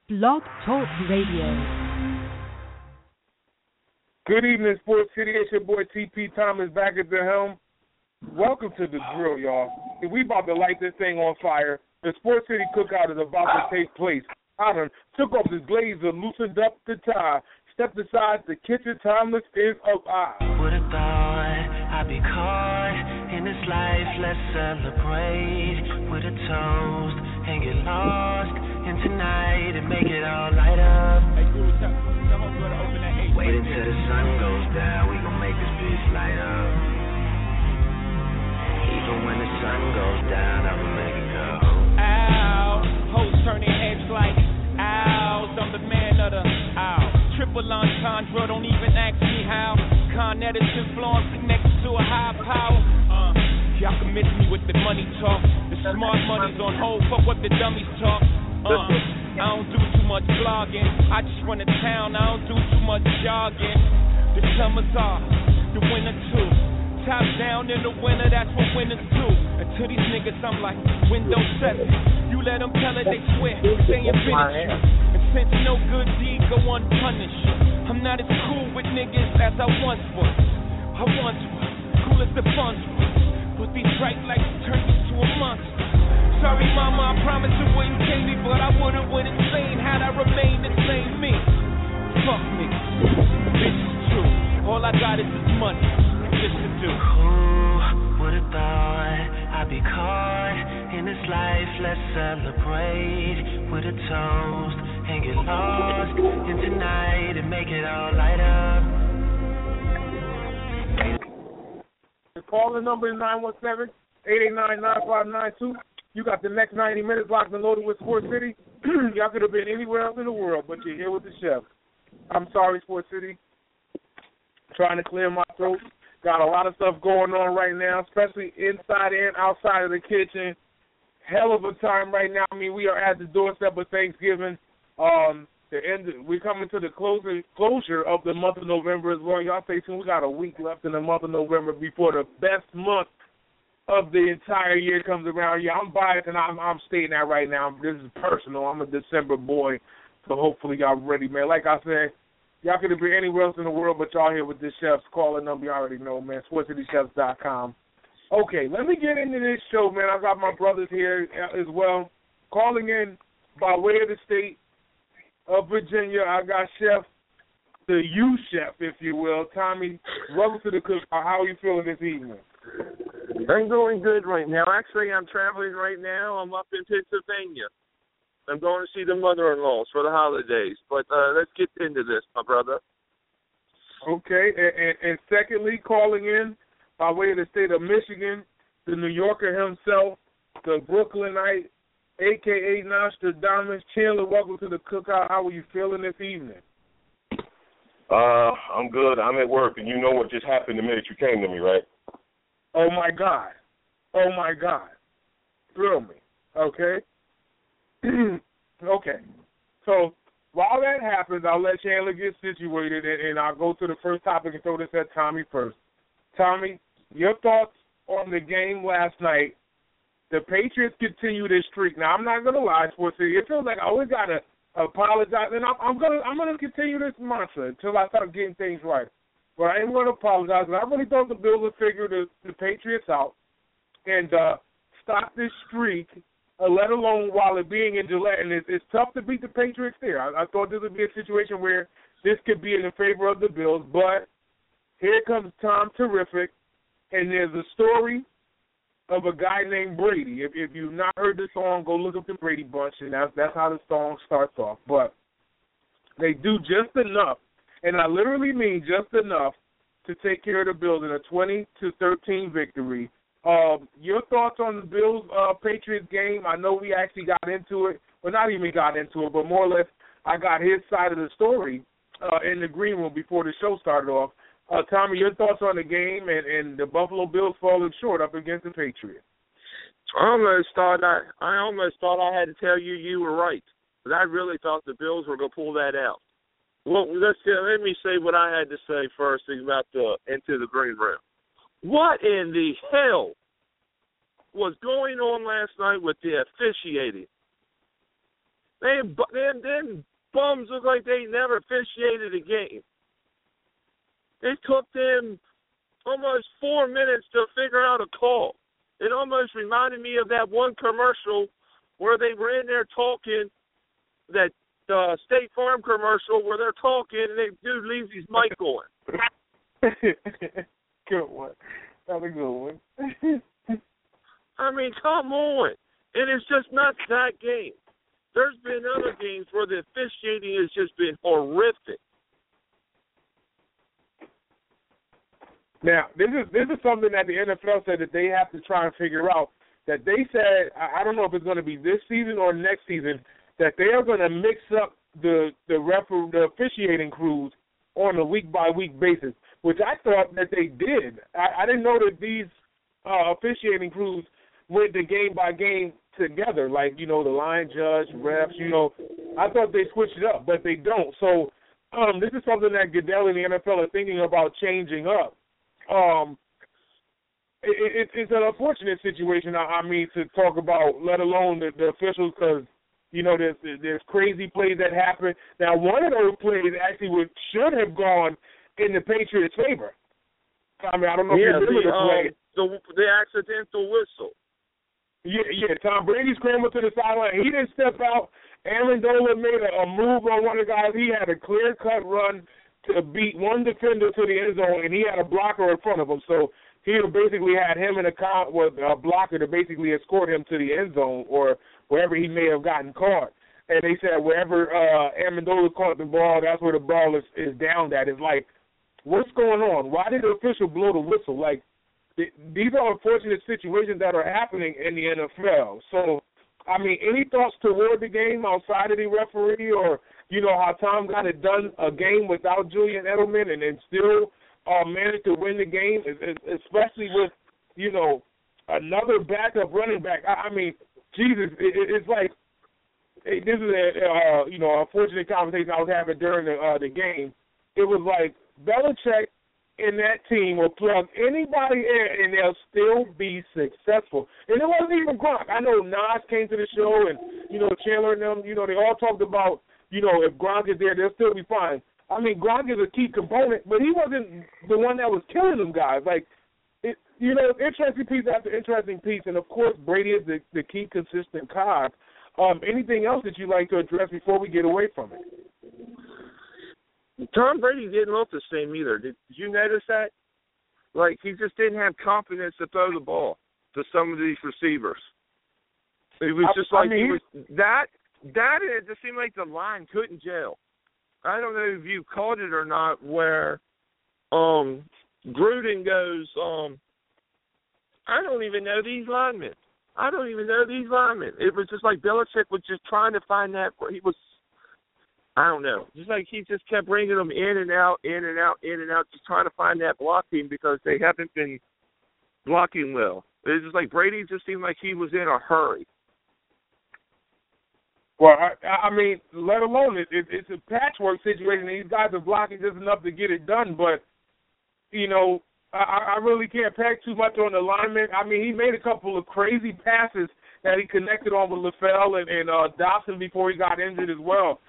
Blog Talk Radio. Good evening, Sports City. It's your boy TP Thomas back at the helm. Welcome to the drill, y'all. We about to light this thing on fire. The Sports City Cookout is about to take place. I done took off the blazer, loosened up the tie, stepped aside, the kitchen timeless is of I. Would have thought I'd be caught in this life, let's celebrate with a toast and get lost in tonight and make it all light up. Wait until the sun goes down, we gon' make this bitch light up. Even when the sun goes down, I'ma make it go. Ow, hoes turning heads like owls, I'm the man of the owl. Triple entendre, don't even ask me how. Con Edison Florence connected to a high power. Y'all can miss me with the money talk. The smart money's on hold, fuck what the dummies talk. I don't do too much blogging. I just run a town, I don't do too much jogging. The summer's off, the winter too. Top down in the winter, that's what winners do. And to these niggas, I'm like Windows 7. You let them tell it, they swear, they ain't finished. And since no good deed go unpunished, I'm not as cool with niggas as I once was. I once was, cool as the funds was. But these bright lights turned me to a monster. Sorry, mama, I promise it wouldn't take me, but I would've went insane had I remained the same me. Fuck niggas, bitch is true. All I got is this money, just to do. Who would've thought I'd be caught in this life? Let's celebrate with a toast and get lost in tonight and make it all light up. The calling number is 917-889-9592. You got the next 90 minutes locked and loaded with Sports City. Y'all could have been anywhere else in the world, but you're here with the chef. I'm sorry, Sports City. Trying to clear my throat. Got a lot of stuff going on right now, especially inside and outside of the kitchen. Hell of a time right now. I mean, we are at the doorstep of Thanksgiving. We're coming to the closure of the month of November as well. Y'all stay tuned. We got a week left in the month of November before the best month of the entire year comes around. Yeah, I'm biased, and I'm stating that right now. This is personal. I'm a December boy, so hopefully y'all ready, man. Like I said, y'all could have been anywhere else in the world, but y'all here with this chef's calling number. You already know, man, sportscitychefs.com. Okay, let me get into this show, man. I got my brothers here as well. Calling in by way of the state of Virginia, I got Chef, the U-Chef, if you will. Tommy, welcome to the cook. How are you feeling this evening? I'm doing good right now. Actually, I'm traveling right now. I'm up in Pennsylvania. I'm going to see the mother-in-laws for the holidays. But let's get into this, my brother. Okay, and secondly, calling in by way of the state of Michigan, the New Yorker himself, the Brooklynite, a.k.a. Nostradamus. Chandler, welcome to the cookout. How are you feeling this evening? I'm good. I'm at work, and you know what just happened the minute you came to me, right? Oh, my God. Oh, my God. Thrill me. Okay? Okay. So while that happens, I'll let Chandler get situated, and I'll go to the first topic and throw this at Tommy first. Tommy, your thoughts on the game last night. The Patriots continue this streak. Now, I'm not going to lie, Sports City. It feels like I always got to apologize, and I'm gonna continue this mantra until I start getting things right. But I am going to apologize. And I really thought the Bills would figure the Patriots out and stop this streak, let alone while it being in Gillette. And it's tough to beat the Patriots there. I thought this would be a situation where this could be in the favor of the Bills. But here comes Tom Terrific, and there's a story of a guy named Brady. If you've not heard the song, go look up the Brady Bunch, and that's how the song starts off. But they do just enough, and I literally mean just enough, to take care of the Bills in a 20-13 victory. Your thoughts on the Bills-Patriots game? I know we actually got into it. Well, not even got into it, but more or less I got his side of the story in the green room before the show started off. Tommy, your thoughts on the game and the Buffalo Bills falling short up against the Patriots? I almost thought I had to tell you were right, but I really thought the Bills were going to pull that out. Well, let me say what I had to say first about into the green room. What in the hell was going on last night with the officiating? Them bums look like they never officiated a game. It took them almost 4 minutes to figure out a call. It almost reminded me of that one commercial where they were in there talking, that State Farm commercial where they're talking and the dude leaves his mic on. Good one. That's a good one. I mean, come on. And it's just not that game. There's been other games where the officiating has just been horrific. Now, this is something that the NFL said that they have to try and figure out. That they said, I don't know if it's going to be this season or next season, that they are going to mix up the officiating crews on a week-by-week basis, which I thought that they did. I didn't know that these officiating crews went the game-by-game together, like, the line judge, refs, I thought they switched it up, but they don't. So this is something that Goodell and the NFL are thinking about changing up. It's an unfortunate situation, to talk about, let alone the officials, because, there's crazy plays that happen. Now, one of those plays actually should have gone in the Patriots' favor. I don't know if you remember the play. The accidental whistle. Yeah, Tom Brady scrambled to the sideline. He didn't step out. Amendola made a move on one of the guys. He had a clear-cut run to beat one defender to the end zone, and he had a blocker in front of him. So he basically had him in a blocker to basically escort him to the end zone or wherever he may have gotten caught. And they said wherever Amendola caught the ball, that's where the ball is downed at. It's like, what's going on? Why did the official blow the whistle? Like, these are unfortunate situations that are happening in the NFL. So, any thoughts toward the game outside of the referee, or, how Tom got it done, a game without Julian Edelman and then still managed to win the game, especially with, another backup running back. Jesus, it's like, this is a unfortunate conversation I was having during the game. It was like Belichick and that team will plug anybody in and they'll still be successful. And it wasn't even Gronk. I know Nas came to the show and, Chandler and them, they all talked about, if Gronk is there, they'll still be fine. Gronk is a key component, but he wasn't the one that was killing them guys. Like, interesting piece after interesting piece, and, of course, Brady is the key consistent cog. Anything else that you'd like to address before we get away from it? Tom Brady didn't look the same either. Did you notice that? Like, he just didn't have confidence to throw the ball to some of these receivers. It was just that it just seemed like the line couldn't gel. I don't know if you caught it or not, where Gruden goes, I don't even know these linemen. It was just like Belichick was just trying to find that where he was, I don't know. Just like he just kept bringing them in and out, just trying to find that blocking because they haven't been blocking well. It's just like Brady just seemed like he was in a hurry. Well, let alone it's a patchwork situation. These guys are blocking just enough to get it done, but, I really can't peg too much on the lineman. He made a couple of crazy passes that he connected on with LaFell and Dawson before he got injured as well.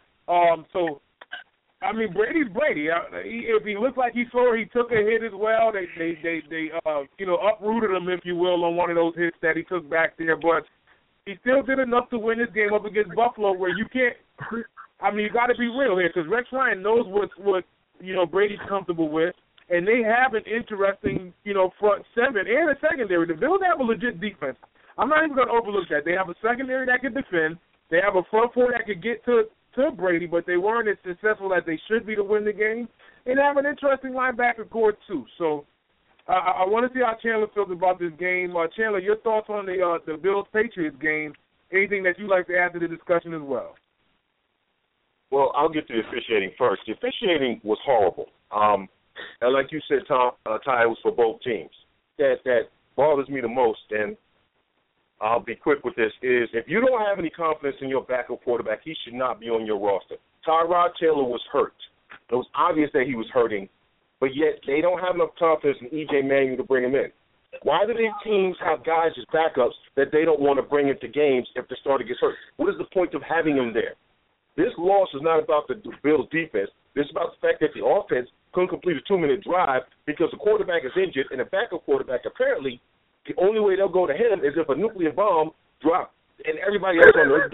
Brady's Brady. If he looked like he saw, he took a hit as well. They uprooted him, if you will, on one of those hits that he took back there. But he still did enough to win this game up against Buffalo, where you can't. You got to be real here, because Rex Ryan knows what Brady's comfortable with, and they have an interesting front seven and a secondary. The Bills have a legit defense. I'm not even going to overlook that. They have a secondary that can defend. They have a front four that could get to Brady, but they weren't as successful as they should be to win the game. And they have an interesting linebacker core, too. So I want to see how Chandler feels about this game. Chandler, your thoughts on the Bills-Patriots game, anything that you'd like to add to the discussion as well? Well, I'll get to the officiating first. The officiating was horrible. And like you said, Ty, it was for both teams. That bothers me the most, and I'll be quick with this, is if you don't have any confidence in your backup quarterback, he should not be on your roster. Tyrod Taylor was hurt. It was obvious that he was hurting, but yet they don't have enough confidence in E.J. Manuel to bring him in. Why do these teams have guys as backups that they don't want to bring into games if the starter gets hurt? What is the point of having them there? This loss is not about the Bills' defense. This is about the fact that the offense couldn't complete a 2-minute drive because the quarterback is injured, and the backup quarterback, apparently, the only way they'll go to him is if a nuclear bomb drops and everybody else on earth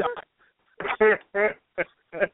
dies.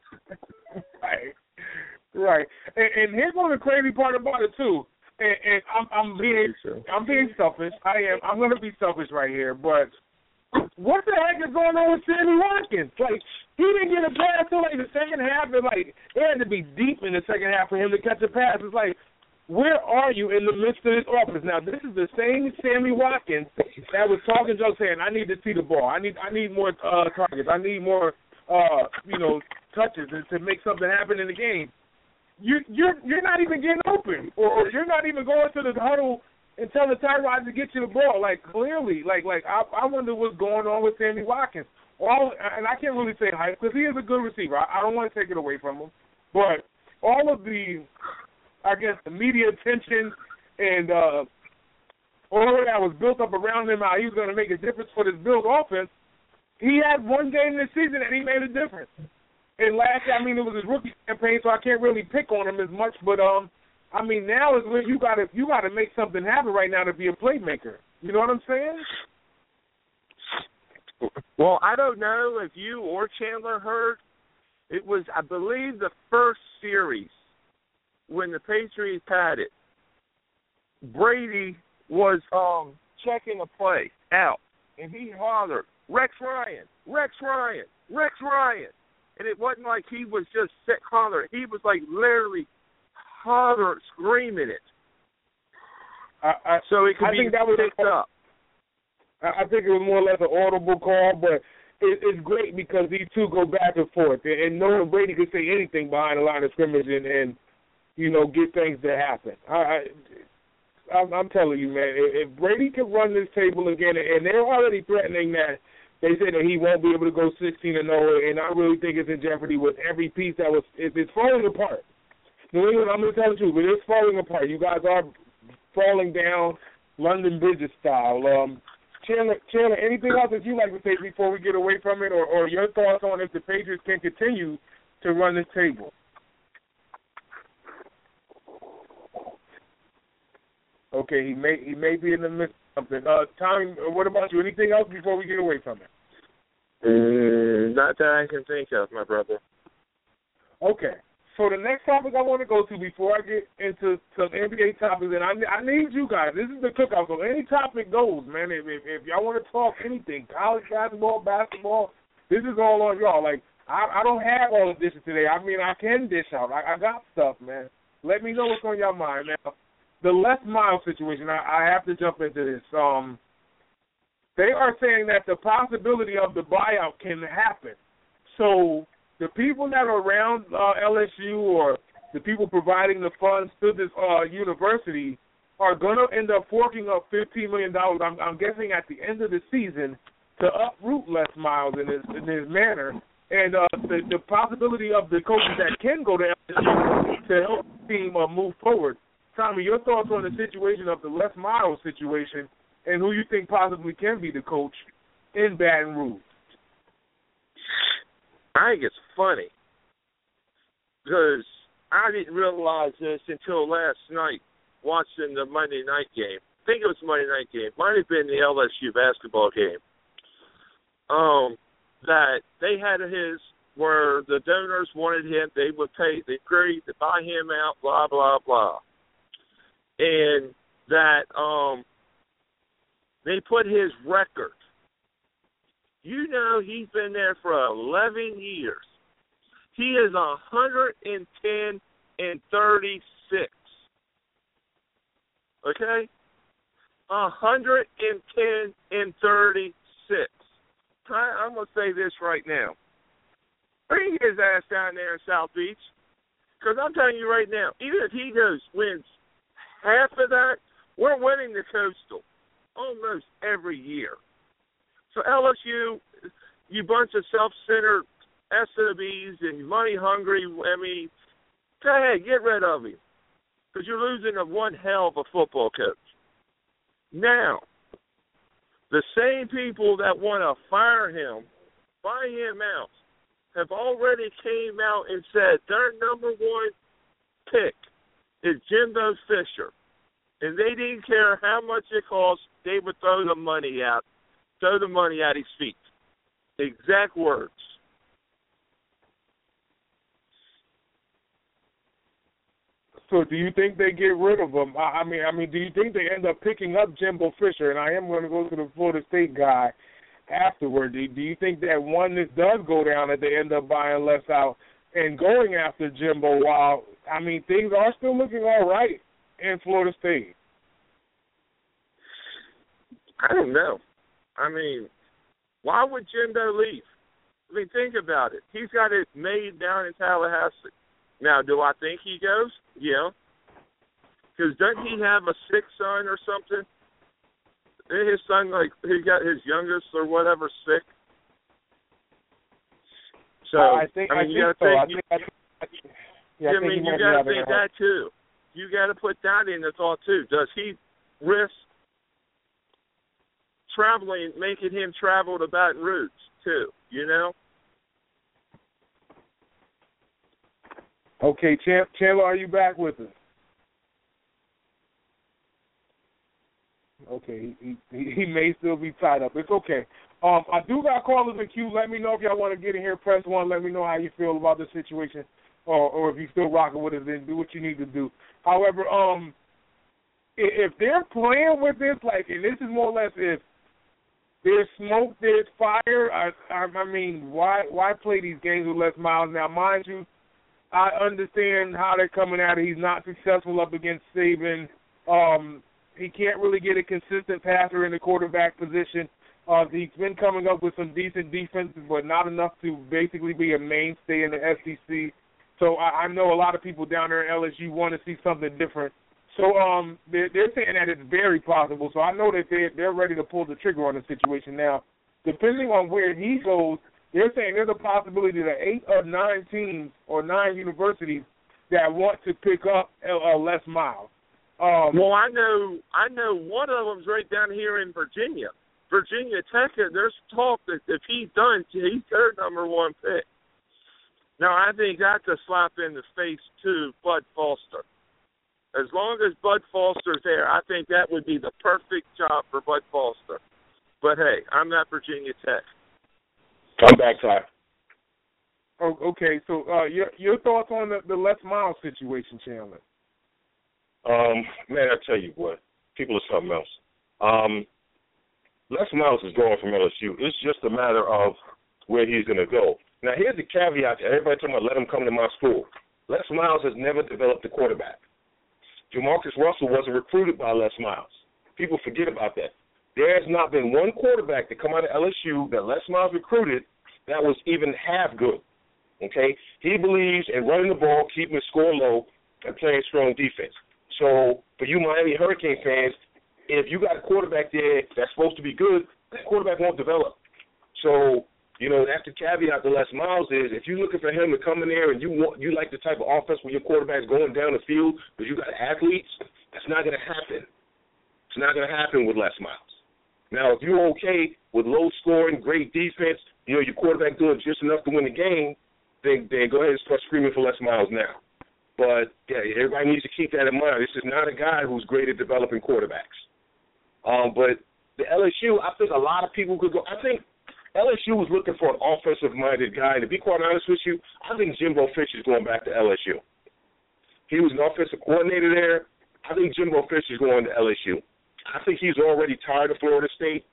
Right. And here's one of the crazy part about it, too. And I'm being selfish. I'm going to be selfish right here, but what the heck is going on with Sammy Watkins? Like, he didn't get a pass till like the second half, and like it had to be deep in the second half for him to catch a pass. It's like, where are you in the midst of this offense? Now, this is the same Sammy Watkins that was talking jokes saying, I need to see the ball. I need more targets. I need more touches to make something happen in the game. You're not even getting open, or you're not even going to the huddle and telling Tyrod to get you the ball. Like, clearly, I wonder what's going on with Sammy Watkins. And I can't really say hype because he is a good receiver. I don't want to take it away from him. But all of the, I guess, the media attention and all of that was built up around him, how he was going to make a difference for this Bills offense. He had one game this season and he made a difference. And last year, it was his rookie campaign, so I can't really pick on him as much. But now is when you got to make something happen right now to be a playmaker. You know what I'm saying? Well, I don't know if you or Chandler heard. It was, I believe, the first series when the Patriots had it. Brady was checking a play out, and he hollered, Rex Ryan, Rex Ryan, Rex Ryan. And it wasn't like he was just hollering. He was like literally hollering, screaming it. So it could be picked up. I think it was more or less an audible call, but it's great because these two go back and forth. And knowing Brady could say anything behind the line of scrimmage and get things to happen. I'm telling you, man, if Brady can run this table again, and they're already threatening that, they say that he won't be able to go 16-0, and I really think it's in jeopardy with every piece it's falling apart. New England, I'm going to tell the truth, but it's falling apart. You guys are falling down London Bridges style. Chandler, anything else that you'd like to say before we get away from it, or your thoughts on if the Patriots can continue to run this table? Okay, he may be in the midst of something. Tommy, what about you? Anything else before we get away from it? Not that I can think of, my brother. Okay. So the next topic I want to go to before I get into some NBA topics, and I need you guys. This is the cookout, so any topic goes, man. If y'all want to talk anything, college basketball, this is all on y'all. Like, I don't have all the dishes today. I can dish out. I got stuff, man. Let me know what's on your mind. Now, the Les Miles situation, I have to jump into this. They are saying that the possibility of the buyout can happen. So the people that are around LSU or the people providing the funds to this university are going to end up forking up $15 million, I'm guessing, at the end of the season to uproot Les Miles in his manner. And the possibility of the coaches that can go to LSU to help the team move forward. Tommy, your thoughts on the situation of the Les Miles situation and who you think possibly can be the coach in Baton Rouge? I think it's funny because I didn't realize this until last night watching the Monday night game. I think it was the Monday night game. Might have been the LSU basketball game. That they had where the donors wanted him, they agreed to buy him out, blah, blah, blah. And that they put his record. He's been there for 11 years. He is 110-36. Okay? 110-36. I'm going to say this right now. Bring his ass down there in South Beach. Because I'm telling you right now, even if he wins half of that, we're winning the Coastal almost every year. So LSU, you bunch of self-centered SOBs and money-hungry, go ahead, get rid of him. Because you're losing one hell of a football coach. Now, the same people that want to fire him out, have already came out and said their number one pick is Jimbo Fisher. And they didn't care how much it cost, they would throw the money at his feet. Exact words. So do you think they get rid of him? I mean, do you think they end up picking up Jimbo Fisher? And I am going to go to the Florida State guy afterward. Do you think that this does go down, that they end up buying less out and going after Jimbo while, I mean, things are still looking all right in Florida State? I don't know. I mean, why would Jimbo leave? I mean, think about it. He's got it made down in Tallahassee. Now, do I think he goes? Yeah. Because doesn't he have a sick son or something? His son, he got his youngest or whatever sick. So, I think you got to think that too. You got to put that in the thought too. Does he risk making him travel to Baton Rouge too? You know? Okay, Chandler, are you back with us? Okay, he may still be tied up. It's okay. I do got callers in queue. Let me know if y'all want to get in here. Press 1. Let me know how you feel about the situation, or if you're still rocking with us, then do what you need to do. However, if they're playing with this, and this is more or less if there's smoke, there's fire. I mean, why play these games with Les Miles? Now, mind you, I understand how they're coming at it. He's not successful up against Saban. He can't really get a consistent passer in the quarterback position. He's been coming up with some decent defenses, but not enough to basically be a mainstay in the SEC. So I know a lot of people down there at LSU want to see something different. So they're saying that it's very possible. So I know that they're ready to pull the trigger on the situation now. Depending on where he goes, they're saying there's a possibility that 8 or 9 teams or 9 universities that want to pick up Les Miles. Well, I know one of them's right down here in Virginia. Virginia Tech, there's talk that if he's done, he's their number one pick. Now, I think that's a slap in the face to Bud Foster. As long as Bud Foster's there, I think that would be the perfect job for Bud Foster. But, hey, I'm not Virginia Tech. I'm back, Ty. Oh, okay, so your thoughts on the Les Miles situation, Chandler? Man, I tell you what, people are something else. Les Miles is going from LSU. It's just a matter of where he's going to go. Now, here's the caveat. Everybody talking about let him come to my school. Les Miles has never developed a quarterback. Jamarcus Russell wasn't recruited by Les Miles. People forget about that. There has not been one quarterback to come out of LSU that Les Miles recruited that was even half good. Okay? He believes in running the ball, keeping the score low, and playing strong defense. So, for you Miami Hurricane fans, if you got a quarterback there that's supposed to be good, that quarterback won't develop. So, that's the caveat to Les Miles is if you're looking for him to come in there and you like the type of offense where your quarterback's going down the field because you got athletes, that's not going to happen. It's not going to happen with Les Miles. Now, if you're okay with low scoring, great defense, your quarterback doing just enough to win the game, then go ahead and start screaming for Les Miles now. But, yeah, everybody needs to keep that in mind. This is not a guy who's great at developing quarterbacks. But the LSU, I think a lot of people could go. I think LSU was looking for an offensive-minded guy. And to be quite honest with you, I think Jimbo Fisher is going back to LSU. He was an offensive coordinator there. I think Jimbo Fisher is going to LSU. I think he's already tired of Florida State.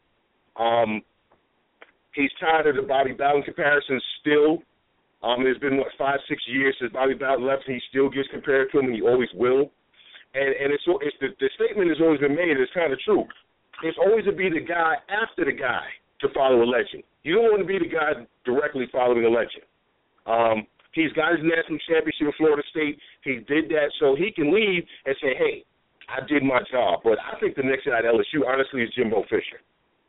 He's tired of the Bobby Bowden comparisons still. It's been, 5-6 years since Bobby Bowden left, and he still gets compared to him, and he always will. And it's the statement has always been made, and it's kind of true. It's always to be the guy after the guy to follow a legend. You don't want to be the guy directly following a legend. He's got his national championship at Florida State. He did that so he can leave and say, hey, I did my job. But I think the next guy at LSU, honestly, is Jimbo Fisher.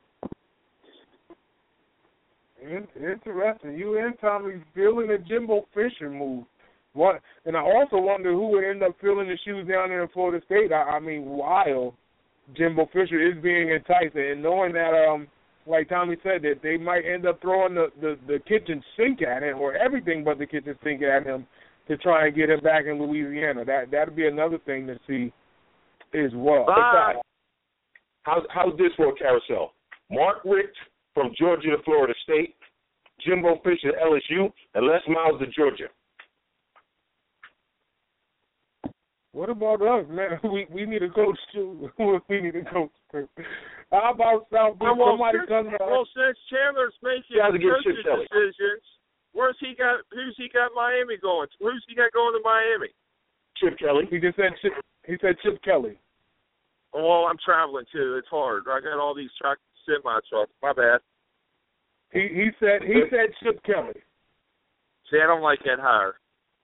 Interesting. You and Tommy feeling the Jimbo Fisher move. And I also wonder who would end up filling the shoes down there in Florida State. I mean, Weil Jimbo Fisher is being enticed, and knowing that, like Tommy said, that they might end up throwing the kitchen sink at him, or everything but the kitchen sink at him, to try and get him back in Louisiana. That'd be another thing to see as well. How's this for a carousel? Mark Richt from Georgia to Florida State, Jimbo Fisher to LSU, and Les Miles to Georgia. What about us, man? We need a coach too. We need a coach too. How about South Beach? Somebody comes out. Well, since Chandler's making coaching decisions, who's he got Miami going? Who's he got going to Miami? Chip Kelly. He just said Chip Kelly. Well, I'm traveling too. It's hard. I got all these semi trucks. My bad. He said Chip Kelly. See, I don't like that hire.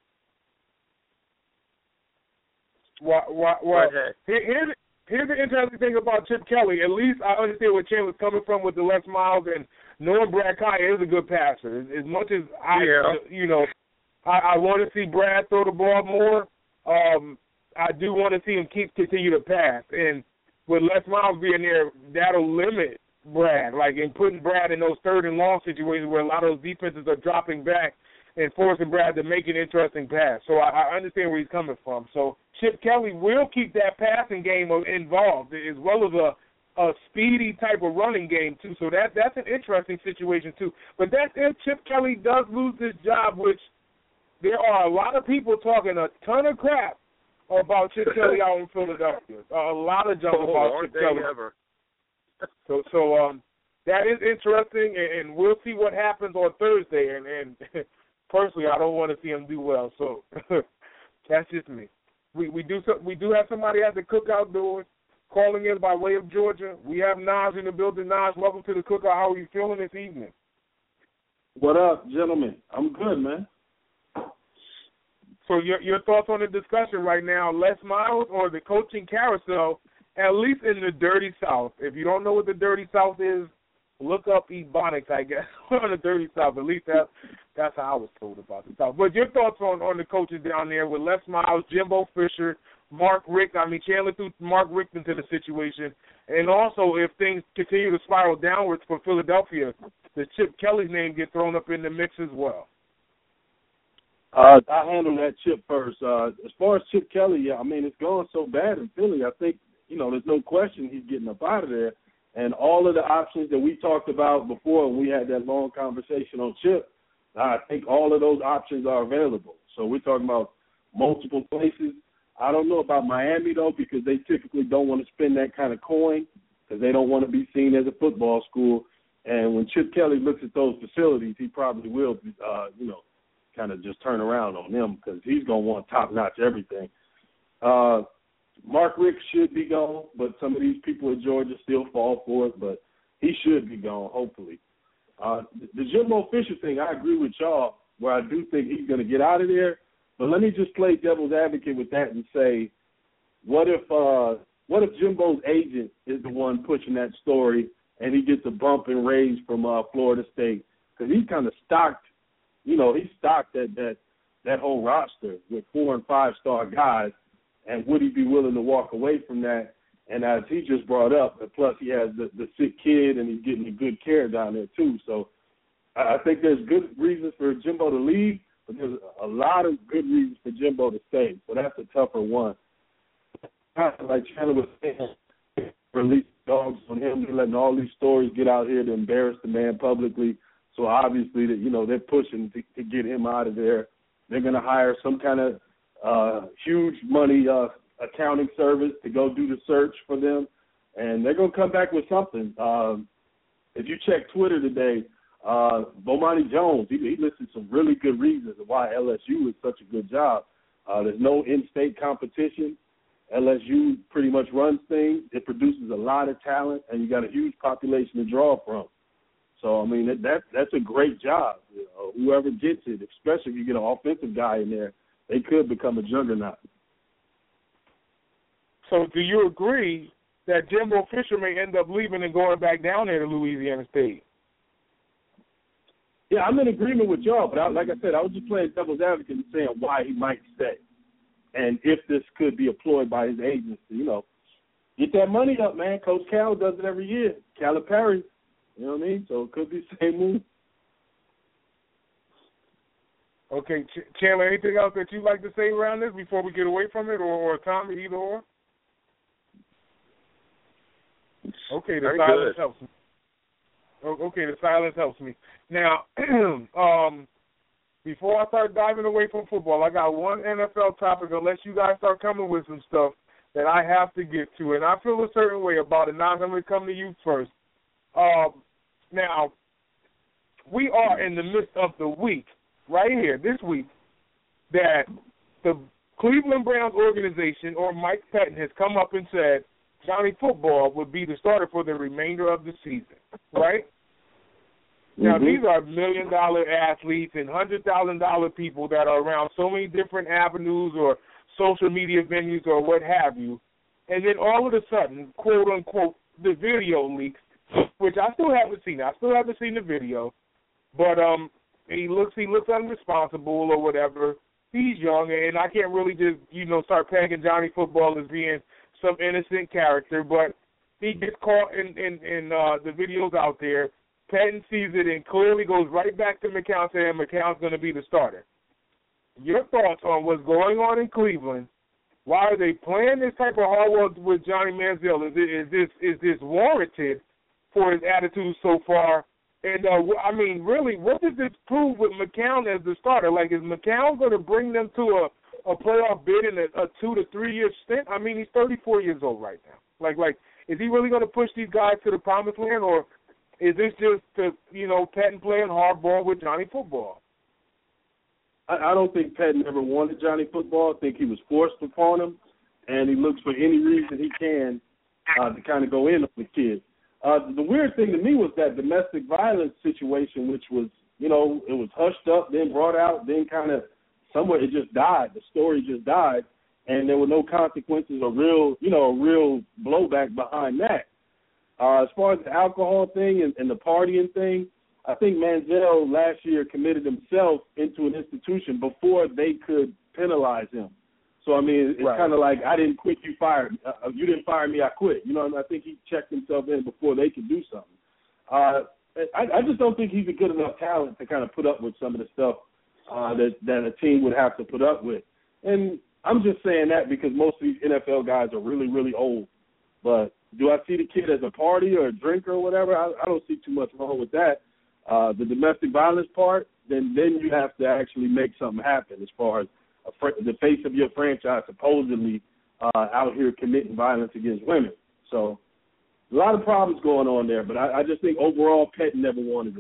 Well, here's the interesting thing about Chip Kelly. At least I understand where Chandler's coming from with the Les Miles, and knowing Brad Kaya is a good passer. As much as I want to see Brad throw the ball more, I do want to see him continue to pass. And with Les Miles being there, that'll limit Brad, and putting Brad in those third and long situations where a lot of those defenses are dropping back and forcing Brad to make an interesting pass. So I understand where he's coming from. So Chip Kelly will keep that passing game involved, as well as a speedy type of running game too. So that's an interesting situation too. But that's if Chip Kelly does lose his job, which there are a lot of people talking a ton of crap about Chip Kelly out in Philadelphia. A lot of junk about Chip Kelly. Ever. So that is interesting, and we'll see what happens on Thursday. And personally, I don't want to see him do well. So that's just me. We do have somebody at the cookout doors calling in by way of Georgia. We have Naj in the building. Naj, welcome to the cookout. How are you feeling this evening? What up, gentlemen? I'm good, man. So your thoughts on the discussion right now, Les Miles or the coaching carousel, at least in the Dirty South. If you don't know what the Dirty South is, look up Ebonics, I guess, on the Dirty South. At least that's how I was told about the South. But your thoughts on the coaches down there with Les Miles, Jimbo Fisher, Mark Richt. I mean, Chandler threw Mark Richt into the situation. And also, if things continue to spiral downwards for Philadelphia, does Chip Kelly's name get thrown up in the mix as well? I handle that Chip first. As far as Chip Kelly, I mean, it's going so bad in Philly. I think, there's no question he's getting up out of there. And all of the options that we talked about before when we had that long conversation on Chip, I think all of those options are available. So we're talking about multiple places. I don't know about Miami, though, because they typically don't want to spend that kind of coin because they don't want to be seen as a football school. And when Chip Kelly looks at those facilities, he probably will, kind of just turn around on them because he's going to want top-notch everything. Mark Richt should be gone, but some of these people in Georgia still fall for it, but he should be gone, hopefully. The Jimbo Fisher thing, I agree with y'all, where I do think he's going to get out of there, but let me just play devil's advocate with that and say, what if Jimbo's agent is the one pushing that story and he gets a bump and raise from Florida State? Because he's kind of stocked, he stocked that whole roster with 4- and 5-star guys. And would he be willing to walk away from that? And as he just brought up, and plus he has the sick kid and he's getting the good care down there too. So I think there's good reasons for Jimbo to leave, but there's a lot of good reasons for Jimbo to stay. So that's a tougher one. Like Chandler was saying, release dogs on him. They're letting all these stories get out here to embarrass the man publicly. So obviously that they're pushing to get him out of there. They're going to hire some kind of huge money accounting service to go do the search for them, and they're going to come back with something. If you check Twitter today, Bomani Jones, he listed some really good reasons why LSU is such a good job. There's no in-state competition. LSU pretty much runs things. It produces a lot of talent, and you got a huge population to draw from. So, I mean, that's a great job. Whoever gets it, especially if you get an offensive guy in there, they could become a juggernaut. So do you agree that Jimbo Fisher may end up leaving and going back down there to Louisiana State? Yeah, I'm in agreement with y'all, but like I said, I was just playing devil's advocate and saying why he might stay and if this could be employed by his agency. get that money up, man. Coach Cal does it every year. Calipari, you know what I mean? So it could be the same move. Okay, Chandler, anything else that you'd like to say around this before we get away from it, or Tommy, either or? Okay, the silence helps me. Okay, the silence helps me. Now, before I start diving away from football, I got one NFL topic, unless you guys start coming with some stuff that I have to get to, and I feel a certain way about it. Now I'm going to come to you first. Now, we are in the midst of the week, right here, this week, that the Cleveland Browns organization, or Mike Pettin, has come up and said Johnny Football would be the starter for the remainder of the season, right? Now, these are million-dollar athletes and $100,000 people that are around so many different avenues or social media venues or what have you. And then all of a sudden, quote-unquote, the video leaks, which I still haven't seen. I still haven't seen the video. But he looks unresponsible or whatever. He's young, and I can't really just, start pegging Johnny Football as being some innocent character. But he gets caught in the videos out there. Patton sees it and clearly goes right back to McCown saying McCown's going to be the starter. Your thoughts on what's going on in Cleveland? Why are they playing this type of hardball with Johnny Manziel? Is this warranted for his attitude so far? And, really, what does this prove with McCown as the starter? Like, is McCown going to bring them to a playoff bid in a 2 to 3 year stint? I mean, he's 34 years old right now. Like, is he really going to push these guys to the promised land, or is this just, Patton playing hardball with Johnny Football? I don't think Patton ever wanted Johnny Football. I think he was forced upon him, and he looks for any reason he can to kind of go in on the kid. The weird thing to me was that domestic violence situation, which was, it was hushed up, then brought out, then kind of somewhere it just died. The story just died, and there were no consequences or real blowback behind that. As far as the alcohol thing and the partying thing, I think Manziel last year committed himself into an institution before they could penalize him. So, I mean, it's kind of like, I didn't quit, you fired. You didn't fire me, I quit. I think he checked himself in before they could do something. I just don't think he's a good enough talent to kind of put up with some of the stuff that a team would have to put up with. And I'm just saying that because most of these NFL guys are really, really old. But do I see the kid as a party or a drinker or whatever? I don't see too much wrong with that. The domestic violence part, then you have to actually make something happen as far as the face of your franchise supposedly out here committing violence against women. So a lot of problems going on there, but I just think overall Pettin never wanted it.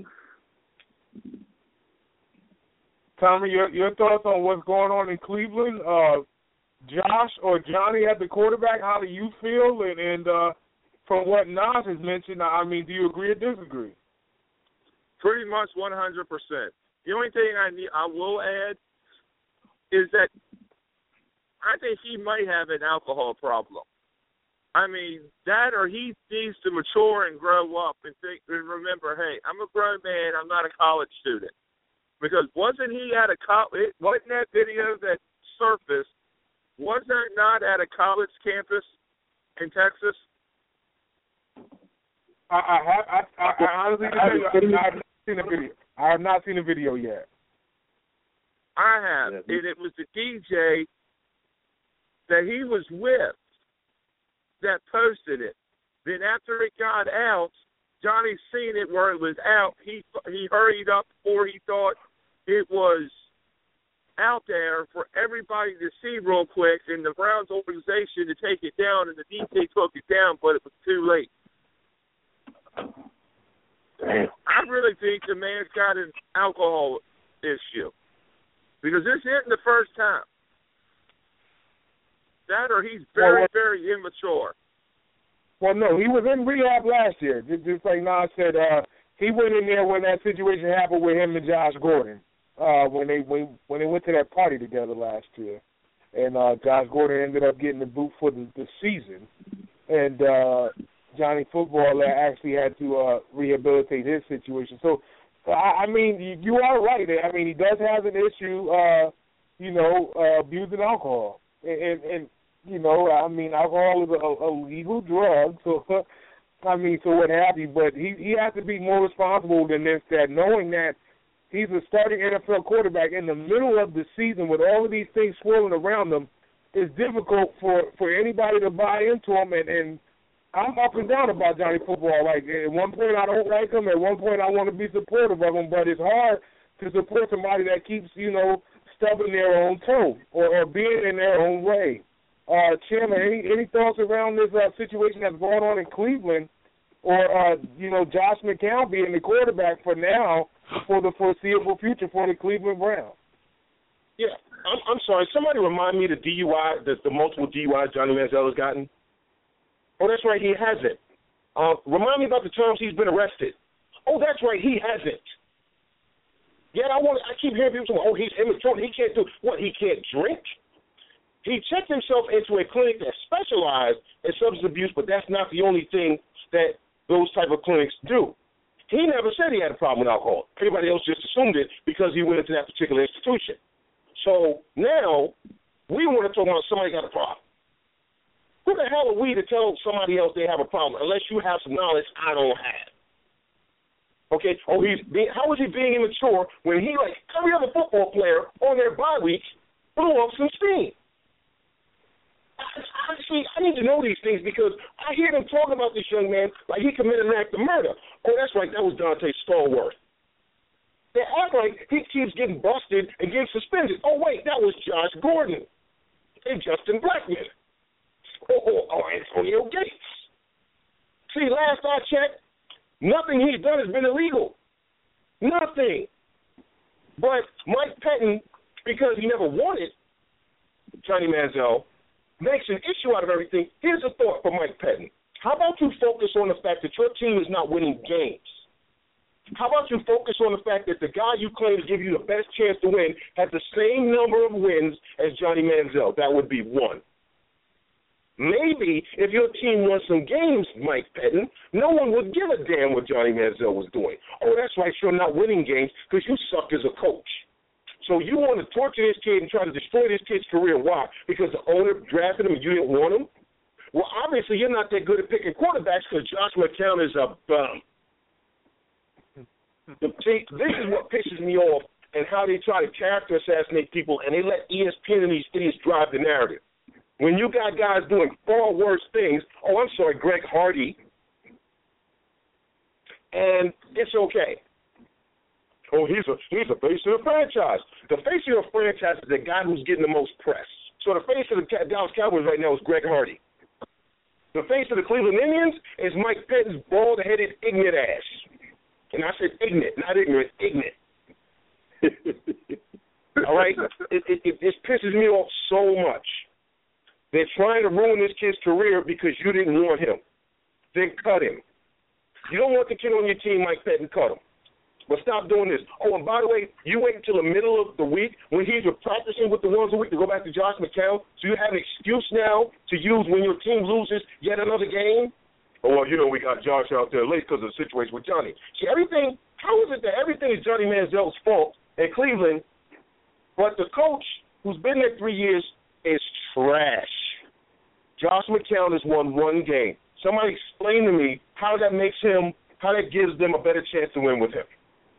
Tommy, your thoughts on what's going on in Cleveland? Josh or Johnny at the quarterback, how do you feel? And from what Nas has mentioned, do you agree or disagree? Pretty much 100%. The only thing I will add is that I think he might have an alcohol problem. That or he needs to mature and grow up and think and remember, hey, I'm a grown man, I'm not a college student. Because wasn't he at wasn't that video that surfaced, was that not at a college campus in Texas? I honestly haven't seen the video. I have not seen the video yet. I have, and it was the DJ that he was with that posted it. Then after it got out, Johnny seen it where it was out. He hurried up before he thought it was out there for everybody to see real quick, and the Browns organization to take it down, and the DJ took it down, but it was too late. Damn. I really think the man's got an alcohol issue because this isn't the first time. That or he's very, very immature. Well, no, he was in rehab last year. Just like Nas said, he went in there when that situation happened with him and Josh Gordon when they went to that party together last year. And Josh Gordon ended up getting the boot for the season. And Johnny Football actually had to rehabilitate his situation. So, you are right. He does have an issue, abusing alcohol. And alcohol is a legal drug, so what have you. But he has to be more responsible than this, that knowing that he's a starting NFL quarterback in the middle of the season with all of these things swirling around him. It's difficult for anybody to buy into him, and I'm up and down about Johnny Football. Like, at one point I don't like him, at one point I want to be supportive of him, but it's hard to support somebody that keeps, stubbing their own toe or being in their own way. Chandler, any thoughts around this situation that's going on in Cleveland, or Josh McCown being the quarterback for now for the foreseeable future for the Cleveland Browns? Yeah, I'm sorry. Somebody remind me the DUI, the multiple DUIs Johnny Manziel has gotten. Oh, that's right, he hasn't. Remind me about the times he's been arrested. Oh, that's right, he hasn't. Yet I keep hearing people say, oh, he's immature. He can't do what? He can't drink? He checked himself into a clinic that specialized in substance abuse, but that's not the only thing that those type of clinics do. He never said he had a problem with alcohol. Everybody else just assumed it because he went into that particular institution. So now we want to talk about somebody got a problem. Who the hell are we to tell somebody else they have a problem unless you have some knowledge I don't have? Okay, how is he being immature when he, like every other football player on their bye week, blew off some steam? Honestly, I need to know these things because I hear them talking about this young man like he committed an act of murder. Oh, that's right, that was Dante Stallworth. They act like he keeps getting busted and getting suspended. Oh, wait, that was Josh Gordon and Justin Blackman. Oh, Antonio Gates. See, last I checked, nothing he's done has been illegal. Nothing. But Mike Pettin, because he never wanted Johnny Manziel, makes an issue out of everything. Here's a thought for Mike Pettin. How about you focus on the fact that your team is not winning games? How about you focus on the fact that the guy you claim to give you the best chance to win has the same number of wins as Johnny Manziel? That would be 1. Maybe if your team won some games, Mike Pettin, no one would give a damn what Johnny Manziel was doing. Oh, that's right, you're not winning games because you suck as a coach. So you want to torture this kid and try to destroy this kid's career. Why? Because the owner drafted him and you didn't want him? Well, obviously you're not that good at picking quarterbacks because Josh McCown is a bum. See, this is what pisses me off and how they try to character assassinate people and they let ESPN and these idiots drive the narrative. When you got guys doing far worse things, Greg Hardy, and it's okay. Oh, he's a face of the franchise. The face of the franchise is the guy who's getting the most press. So the face of the Dallas Cowboys right now is Greg Hardy. The face of the Cleveland Indians is Mike Pettin's bald-headed, ignorant ass. And I said ignorant, not ignorant, ignorant. All right? It pisses me off so much. They're trying to ruin this kid's career because you didn't want him. Then cut him. You don't want the kid on your team, Mike Pettin, cut him. But stop doing this. Oh, and by the way, you wait until the middle of the week when he's practicing with the ones a week to go back to Josh McCown, so you have an excuse now to use when your team loses yet another game? Oh, well, we got Josh out there late because of the situation with Johnny. See, how is it that everything is Johnny Manziel's fault in Cleveland, but the coach who's been there 3 years is trash? Josh McCown has won 1 game. Somebody explain to me how that gives them a better chance to win with him.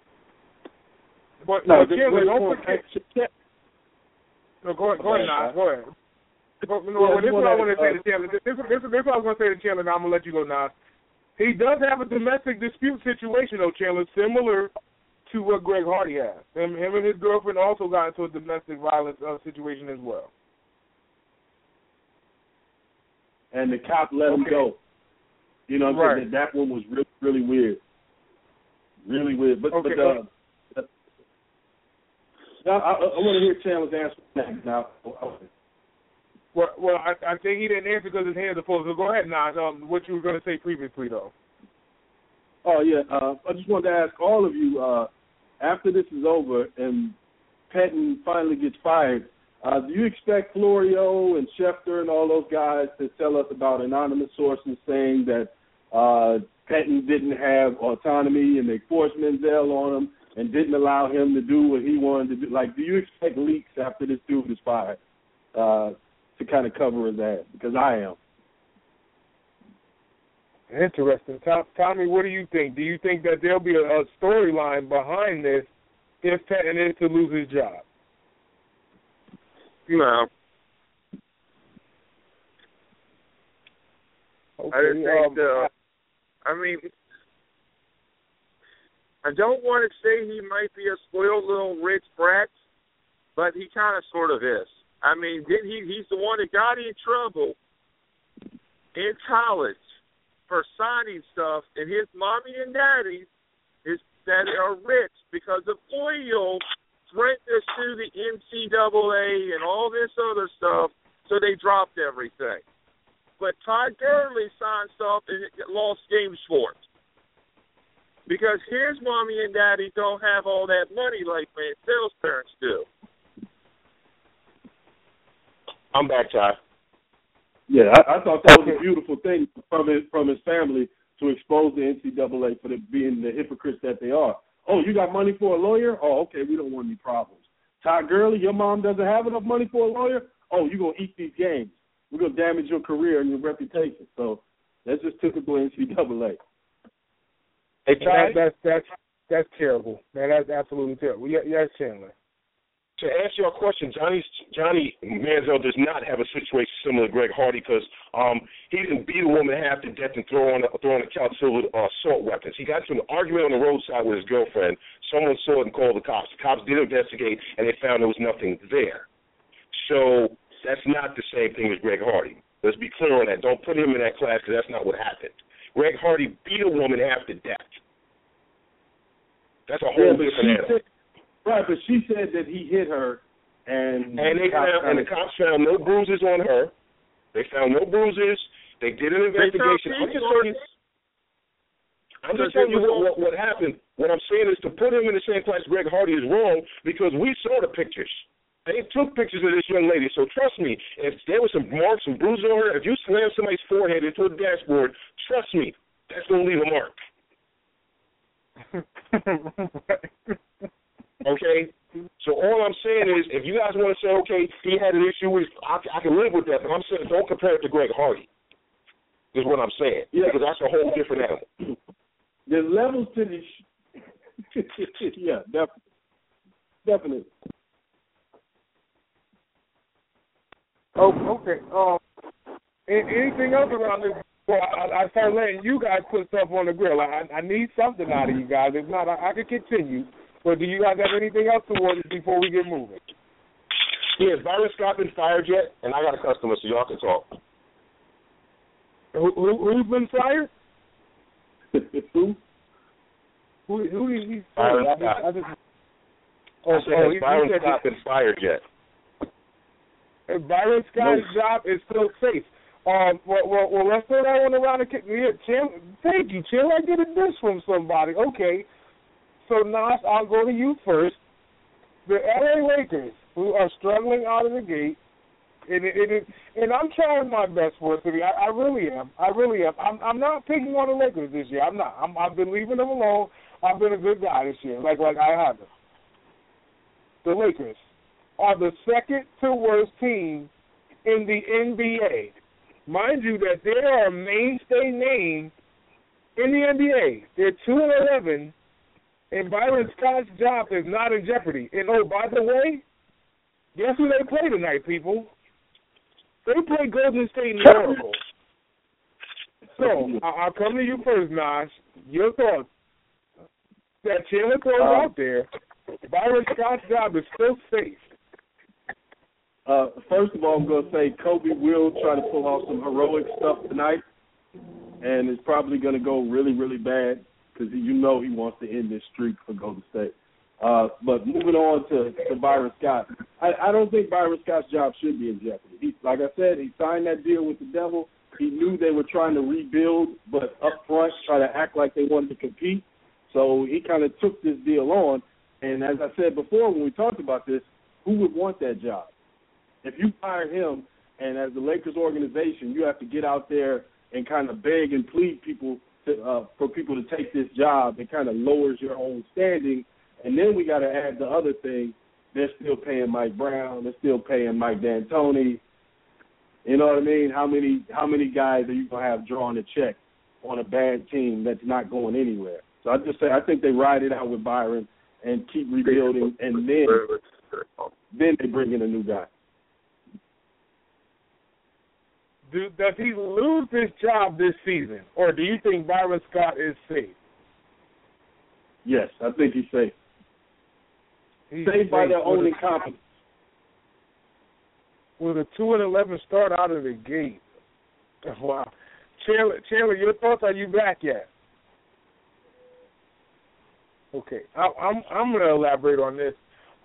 But no, Chandler, don't forget. No, go ahead, Nas. Go ahead. This is what I want to say to Chandler. This is what I was going to say to Chandler, and I'm going to let you go, Nas. He does have a domestic dispute situation, though, Chandler, similar to what Greg Hardy has. Him and his girlfriend also got into a domestic violence situation as well. And the cop let him go. You know what I'm saying? That one was really, really weird. Really weird. But I want to hear Chandler's answer now. Well, I think he didn't answer because his hands are full. So go ahead, Nas. What you were going to say previously, though. Oh, yeah. I just wanted to ask all of you, after this is over and Pettin finally gets fired, do you expect Florio and Schefter and all those guys to tell us about anonymous sources saying that Pettin didn't have autonomy and they forced Manziel on him and didn't allow him to do what he wanted to do? Like, do you expect leaks after this dude is fired to kind of cover his ass, because I am. Interesting. Tommy, what do you think? Do you think that there'll be a storyline behind this if Patton is to lose his job? No. Okay, I didn't think I don't want to say he might be a spoiled little rich brat, but he kind of sort of is. I mean, he's the one that got in trouble in college for signing stuff, and his mommy and daddy that are rich because of oil threatened to sue the NCAA and all this other stuff, so they dropped everything. But Todd Gurley signed stuff and lost games for it. Because his mommy and daddy don't have all that money like Manziel's parents do. I'm back, Ty. Yeah, I thought that was a beautiful thing from his family to expose the NCAA for being the hypocrites that they are. Oh, you got money for a lawyer? Oh, okay, we don't want any problems. Todd Gurley, your mom doesn't have enough money for a lawyer? Oh, you're going to eat these games. We're going to damage your career and your reputation. So that's just typical NCAA. Hey, Ty, that's terrible. Man, that's absolutely terrible. Yes, Chandler. To answer your question, Johnny Manziel does not have a situation similar to Greg Hardy because he didn't beat a woman half to death and throw on the couch filled with assault weapons. He got into an argument on the roadside with his girlfriend. Someone saw it and called the cops. The cops did investigate, and they found there was nothing there. So that's not the same thing as Greg Hardy. Let's be clear on that. Don't put him in that class because that's not what happened. Greg Hardy beat a woman half to death. That's a whole different animal. Right, but she said that he hit her, and the cops found no bruises on her. They found no bruises. They did an investigation. I'm just telling you what happened. What I'm saying is to put him in the same class as Greg Hardy is wrong because we saw the pictures. They took pictures of this young lady. So trust me, if there was some marks and bruises on her, if you slam somebody's forehead into a dashboard, trust me, that's going to leave a mark. Okay? So all I'm saying is, if you guys want to say, okay, he had an issue with, I can live with that, but I'm saying don't compare it to Greg Hardy, is what I'm saying, because that's a whole different animal. There's levels to this. Yeah, definitely. Oh, okay. Anything else around this? Well, I start letting you guys put stuff on the grill. I need something out of you guys. If not, I can continue. But do you guys have anything else towards us before we get moving? Yeah, has Byron Scott been fired yet? And I got a customer, so y'all can talk. Who's been fired? Who? Who he's Byron Scott. Has Byron Scott been fired yet? Byron Scott's job is still safe. Well, let's throw that one around the kitchen. Thank you, Chill. I get a dish from somebody. Okay. So, Nas, I'll go to you first. The LA Lakers, who are struggling out of the gate, and I'm trying my best for it to be. I really am. I'm not picking on the Lakers this year. I'm not. I've been leaving them alone. I've been a good guy this year, like I haven't. The Lakers are the second to worst team in the NBA. Mind you that they are a mainstay name in the NBA. They're 2-11. And Byron Scott's job is not in jeopardy. And, oh, by the way, guess who they play tonight, people? They play Golden State Miracle. So, I'll come to you first, Nas. Your thoughts. That Chandler throws out there, Byron Scott's job is still safe. First of all, I'm going to say Kobe will try to pull off some heroic stuff tonight, and it's probably going to go really, really bad. Because he wants to end this streak for Golden State. But moving on to Byron Scott, I don't think Byron Scott's job should be in jeopardy. Like I said, he signed that deal with the Devil. He knew they were trying to rebuild, but up front try to act like they wanted to compete. So he kind of took this deal on. And as I said before when we talked about this, who would want that job? If you hire him, and as the Lakers organization, you have to get out there and kind of beg and plead for people to take this job, it kind of lowers your own standing. And then we got to add the other thing. They're still paying Mike Brown. They're still paying Mike D'Antoni. You know what I mean? How many guys are you gonna have drawing a check on a bad team that's not going anywhere? So I think they ride it out with Byron and keep rebuilding, and then they bring in a new guy. Does he lose his job this season, or do you think Byron Scott is safe? Yes, I think he's safe. He's safe by their own incompetence. With a 2-11 start out of the gate. Wow. Chandler, your thoughts? Are you back yet? Okay, I'm going to elaborate on this.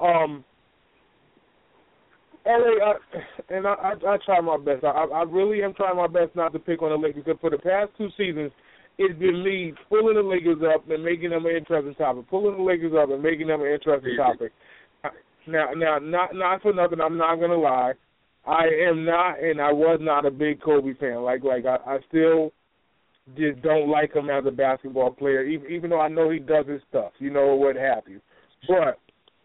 LA, and I try my best. I really am trying my best not to pick on the Lakers, because for the past 2 seasons, it's been me pulling the Lakers up and making them an interesting topic, pulling the Lakers up and making them an interesting topic. Now, not for nothing, I'm not going to lie. I am not, and I was not a big Kobe fan. Like I still just don't like him as a basketball player, even though I know he does his stuff, what have you. But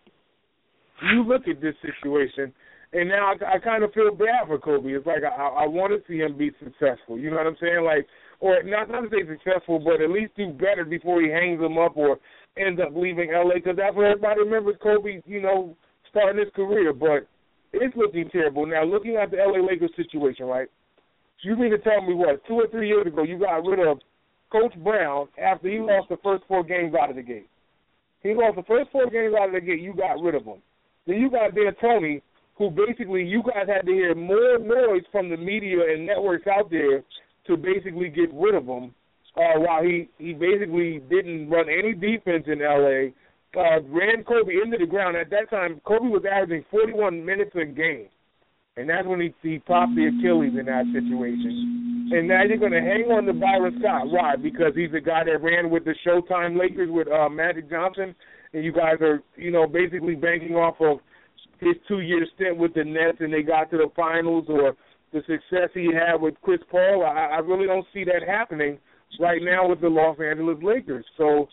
you look at this situation, and now I kind of feel bad for Kobe. It's like I want to see him be successful. You know what I'm saying? Like, or not to say successful, but at least do better before he hangs them up or ends up leaving L.A., because that's what everybody remembers Kobe, starting his career. But it's looking terrible. Now, looking at the L.A. Lakers situation, right, you mean to tell me 2 or 3 years ago you got rid of Coach Brown after he lost the first 4 games out of the gate? He lost the first 4 games out of the gate. You got rid of him. Then you got D'Antoni, who basically you guys had to hear more noise from the media and networks out there to basically get rid of him, while he basically didn't run any defense in L.A., ran Kobe into the ground. At that time, Kobe was averaging 41 minutes a game, and that's when he popped the Achilles in that situation. And now you're going to hang on to Byron Scott. Why? Because he's the guy that ran with the Showtime Lakers with Magic Johnson, and you guys are, basically banking off of his 2-year stint with the Nets, and they got to the finals, or the success he had with Chris Paul. I really don't see that happening right now with the Los Angeles Lakers. So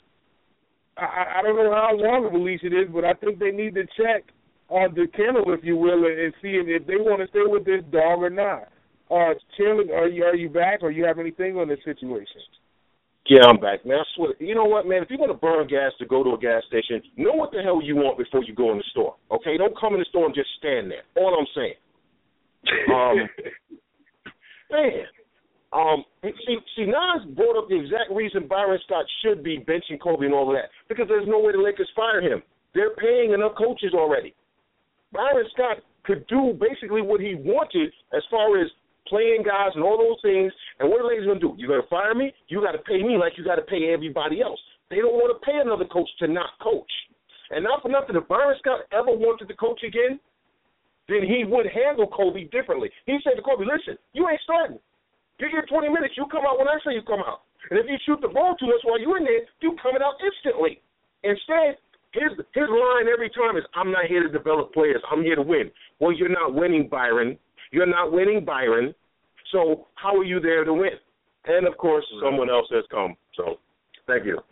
I don't know how long of a leash it is, but I think they need to check on the kennel, if you will, and see if they want to stay with this dog or not. Chandler, are you back, or you have anything on this situation? Yeah, I'm back, man. I swear. You know what, man? If you're going to burn gas to go to a gas station, know what the hell you want before you go in the store, okay? Don't come in the store and just stand there. All I'm saying. See, Nas brought up the exact reason Byron Scott should be benching Kobe and all of that, because there's no way the Lakers fire him. They're paying enough coaches already. Byron Scott could do basically what he wanted as far as playing guys and all those things, and what are the Lakers going to do? You're going to fire me? You got to pay me like you got to pay everybody else. They don't want to pay another coach to not coach. And not for nothing, if Byron Scott ever wanted to coach again, then he would handle Kobe differently. He said to Kobe, listen, you ain't starting. You get 20 minutes, you come out when I say you come out. And if you shoot the ball too much while you're in there, you coming out instantly. Instead, his line every time is, I'm not here to develop players. I'm here to win. Well, you're not winning, Byron. You're not winning, Byron. So how are you there to win? And, of course, someone else has come. So thank you.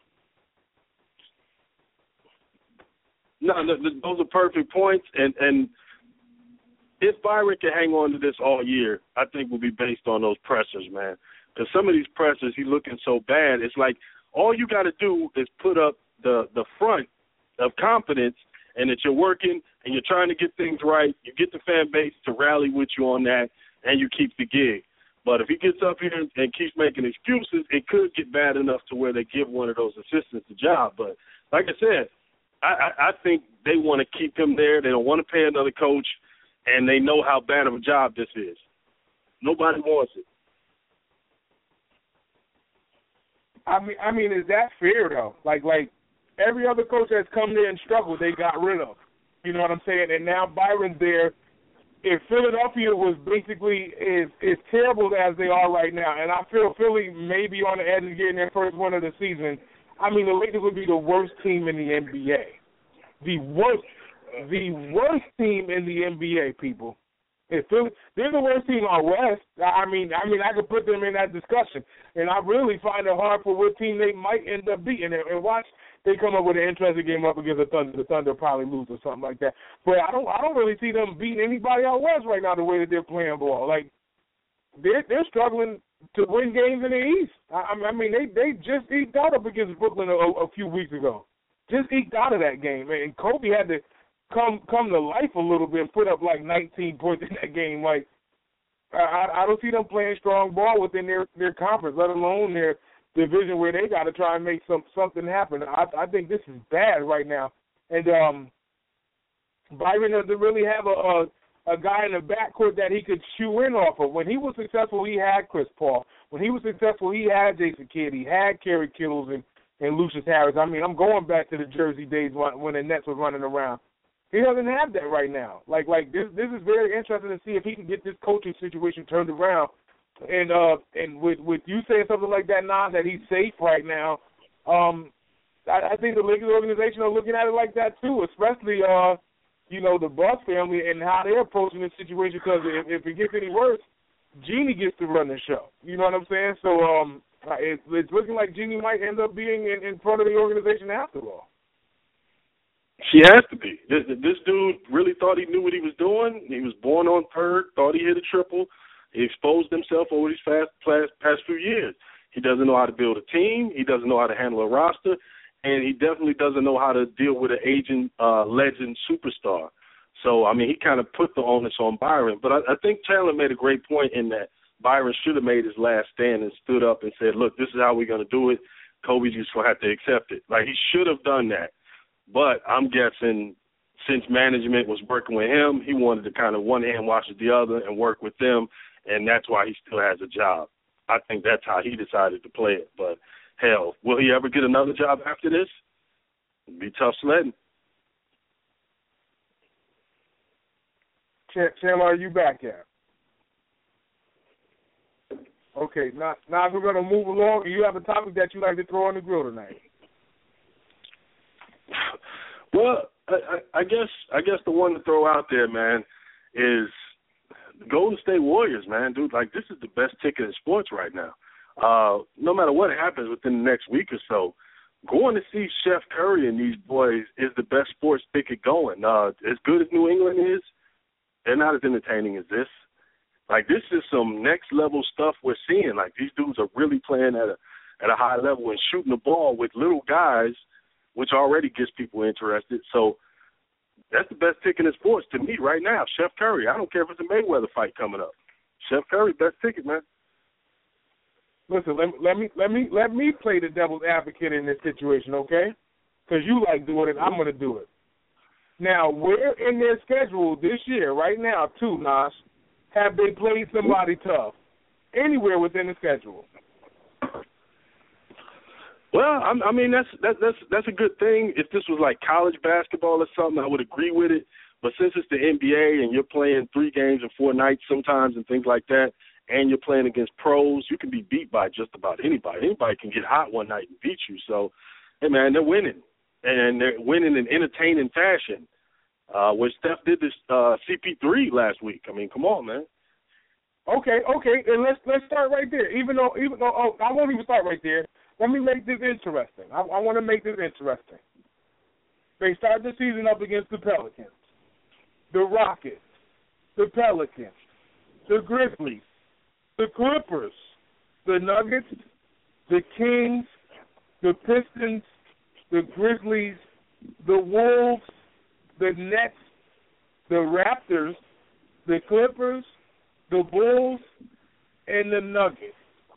No, those are perfect points. And if Byron can hang on to this all year, I think will be based on those pressers, man. Because some of these pressers, he's looking so bad. It's like all you got to do is put up the front of confidence, and that you're working and you're trying to get things right. You get the fan base to rally with you on that, and you keep the gig. But if he gets up here and keeps making excuses, it could get bad enough to where they give one of those assistants the job. But like I said, I think they want to keep him there. They don't want to pay another coach, and they know how bad of a job this is. Nobody wants it. I mean, is that fair though? Like every other coach that's come there and struggled, they got rid of. You know what I'm saying? And now Byron's there. If Philadelphia was basically as terrible as they are right now, and I feel Philly may be on the edge of getting their first win of the season, I mean, the Lakers would be the worst team in the NBA. The worst team in the NBA, people. If Philly, they're the worst team on West. I mean, I could put them in that discussion, and I really find it hard for what team they might end up beating. And watch, they come up with an interesting game up against the Thunder. The Thunder probably lose or something like that. But I don't really see them beating anybody out West right now the way that they're playing ball. Like, they're struggling to win games in the East. I mean, they just eked out up against Brooklyn a few weeks ago. Just eked out of that game, and Kobe had to come to life a little bit and put up like 19 points in that game. Like, I don't see them playing strong ball within their conference, let alone their division where they got to try and make something happen. I think this is bad right now. And Byron doesn't really have a guy in the backcourt that he could shoe in off of. When he was successful, he had Chris Paul. When he was successful, he had Jason Kidd. He had Kerry Kittles and Lucius Harris. I mean, I'm going back to the Jersey days when the Nets were running around. He doesn't have that right now. Like this is very interesting to see if he can get this coaching situation turned around. And with you saying something like that now, that he's safe right now, I think the Lakers organization are looking at it like that too, especially the Buss family and how they're approaching this situation. Because if it gets any worse, Jeanie gets to run the show. You know what I'm saying? So it's looking like Jeanie might end up being in front of the organization after all. She has to be. This dude really thought he knew what he was doing. He was born on third, thought he hit a triple. He exposed himself over these past few years. He doesn't know how to build a team. He doesn't know how to handle a roster. And he definitely doesn't know how to deal with an aging legend superstar. So, I mean, he kind of put the onus on Byron. But I think Chandler made a great point in that Byron should have made his last stand and stood up and said, look, this is how we're going to do it. Kobe's just going to have to accept it. Like, he should have done that. But I'm guessing since management was working with him, he wanted to kind of one hand wash the other and work with them, and that's why he still has a job. I think that's how he decided to play it. But, hell, will he ever get another job after this? It'd be tough sledding. Chandler, are you back yet? Okay, now we're going to move along. You have a topic that you like to throw on the grill tonight. Well, I guess the one to throw out there, man, is the Golden State Warriors, man. Dude, like, this is the best ticket in sports right now. No matter what happens within the next week or so, going to see Chef Curry and these boys is the best sports ticket going. As good as New England is, they're not as entertaining as this. Like, this is some next-level stuff we're seeing. Like, these dudes are really playing at a high level and shooting the ball with little guys, which already gets people interested. So that's the best ticket in sports to me right now. Chef Curry. I don't care if it's a Mayweather fight coming up. Chef Curry, best ticket, man. Listen, let me play the devil's advocate in this situation, okay? Because you like doing it, I'm going to do it. Now, where in their schedule this year, right now, too, Nas, have they played somebody tough? Anywhere within the schedule. Well, I mean, that's a good thing. If this was like college basketball or something, I would agree with it. But since it's the NBA and you're playing 3 games in 4 nights sometimes and things like that, and you're playing against pros, you can be beat by just about anybody. Anybody can get hot one night and beat you. So, hey, man, they're winning. And they're winning in entertaining fashion. Where Steph did this CP3 last week. I mean, come on, man. Okay, and let's start right there. Even though I won't even start right there. Let me make this interesting. I want to make this interesting. They start the season up against the Pelicans, the Rockets, the Pelicans, the Grizzlies, the Clippers, the Nuggets, the Kings, the Pistons, the Grizzlies, the Wolves, the Nets, the Raptors, the Clippers, the Bulls, and the Nuggets.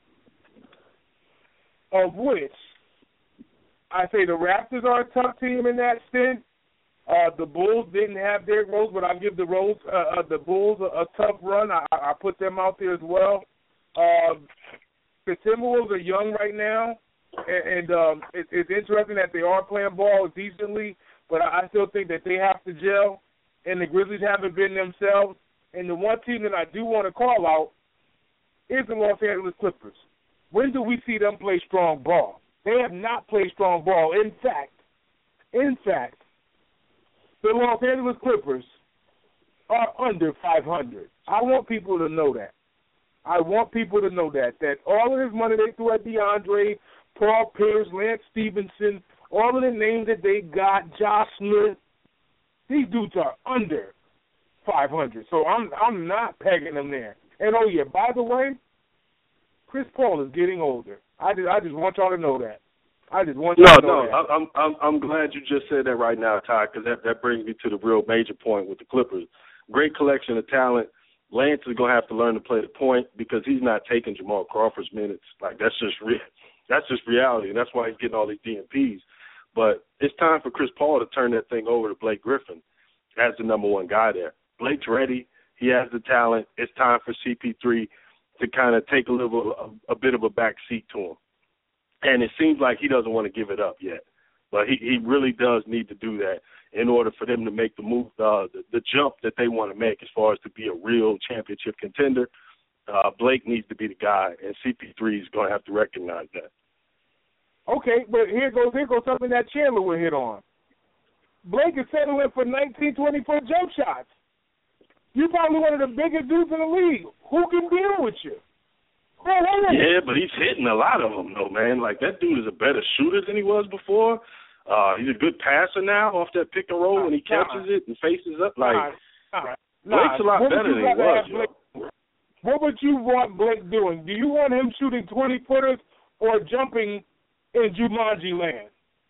Of which I say the Raptors are a tough team in that stint. The Bulls didn't have their roles, but I'll give the Bulls a tough run. I put them out there as well. The Timberwolves are young right now, and it's interesting that they are playing ball decently, but I still think that they have to gel, and the Grizzlies haven't been themselves. And the one team that I do want to call out is the Los Angeles Clippers. When do we see them play strong ball? They have not played strong ball. In fact, the Los Angeles Clippers are under 500. I want people to know that. That all of this money they threw at DeAndre, Paul Pierce, Lance Stevenson, all of the names that they got, Josh Smith, these dudes are under 500. So I'm not pegging them there. And, oh, yeah, by the way, Chris Paul is getting older. I just want y'all to know that. I just want y'all to know that. I'm glad you just said that right now, Ty, because that brings me to the real major point with the Clippers. Great collection of talent. Lance is going to have to learn to play the point because he's not taking Jamal Crawford's minutes. Like, that's just reality, and that's why he's getting all these DNPs. But it's time for Chris Paul to turn that thing over to Blake Griffin as the number one guy there. Blake's ready. He has the talent. It's time for CP3 to kind of take a bit of a back seat to him. And it seems like he doesn't want to give it up yet. But he really does need to do that in order for them to make the move, the jump that they want to make as far as to be a real championship contender. Blake needs to be the guy, and CP3 is going to have to recognize that. Okay, but here goes something that Chandler would hit on. Blake is settling for 19, 20-foot jump shots. You're probably one of the biggest dudes in the league. Who can deal with you? Yeah, but he's hitting a lot of them, though, man. Like, that dude is a better shooter than he was before. He's a good passer now off that pick and roll when he catches it and faces up. Like, Blake's a lot better than he was. What would you want Blake doing? Do you want him shooting 20-footers or jumping in Jumanji land?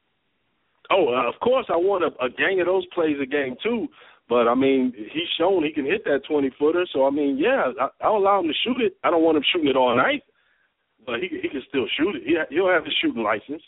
Oh, of course I want a gang of those plays a game, too. But, I mean, he's shown he can hit that 20-footer. So, I mean, yeah, I'll allow him to shoot it. I don't want him shooting it all night. But he can still shoot it. He'll have his shooting license.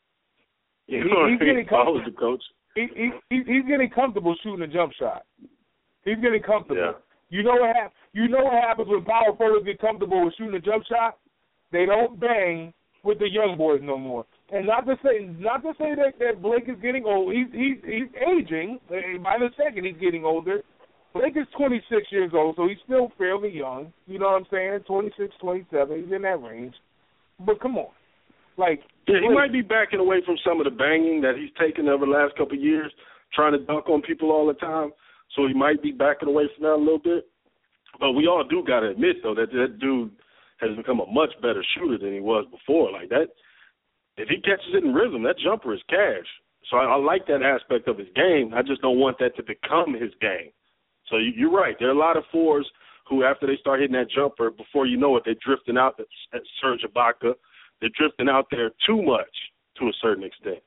You know what I mean? If I was the coach. He's getting comfortable shooting a jump shot. He's getting comfortable. Yeah. You know what happens when power forwards get comfortable with shooting a jump shot? They don't bang with the young boys no more. And not to say that Blake is getting old. He's aging. By the second, he's getting older. Blake is 26 years old, so he's still fairly young. You know what I'm saying? 26, 27. He's in that range. But come on. Like, yeah, he might be backing away from some of the banging that he's taken over the last couple of years, trying to dunk on people all the time. So he might be backing away from that a little bit. But we all do got to admit, though, that dude has become a much better shooter than he was before. Like that. If he catches it in rhythm, that jumper is cash. So I like that aspect of his game. I just don't want that to become his game. So you're right. There are a lot of fours who, after they start hitting that jumper, before you know it, they're drifting out at Serge Ibaka. They're drifting out there too much to a certain extent.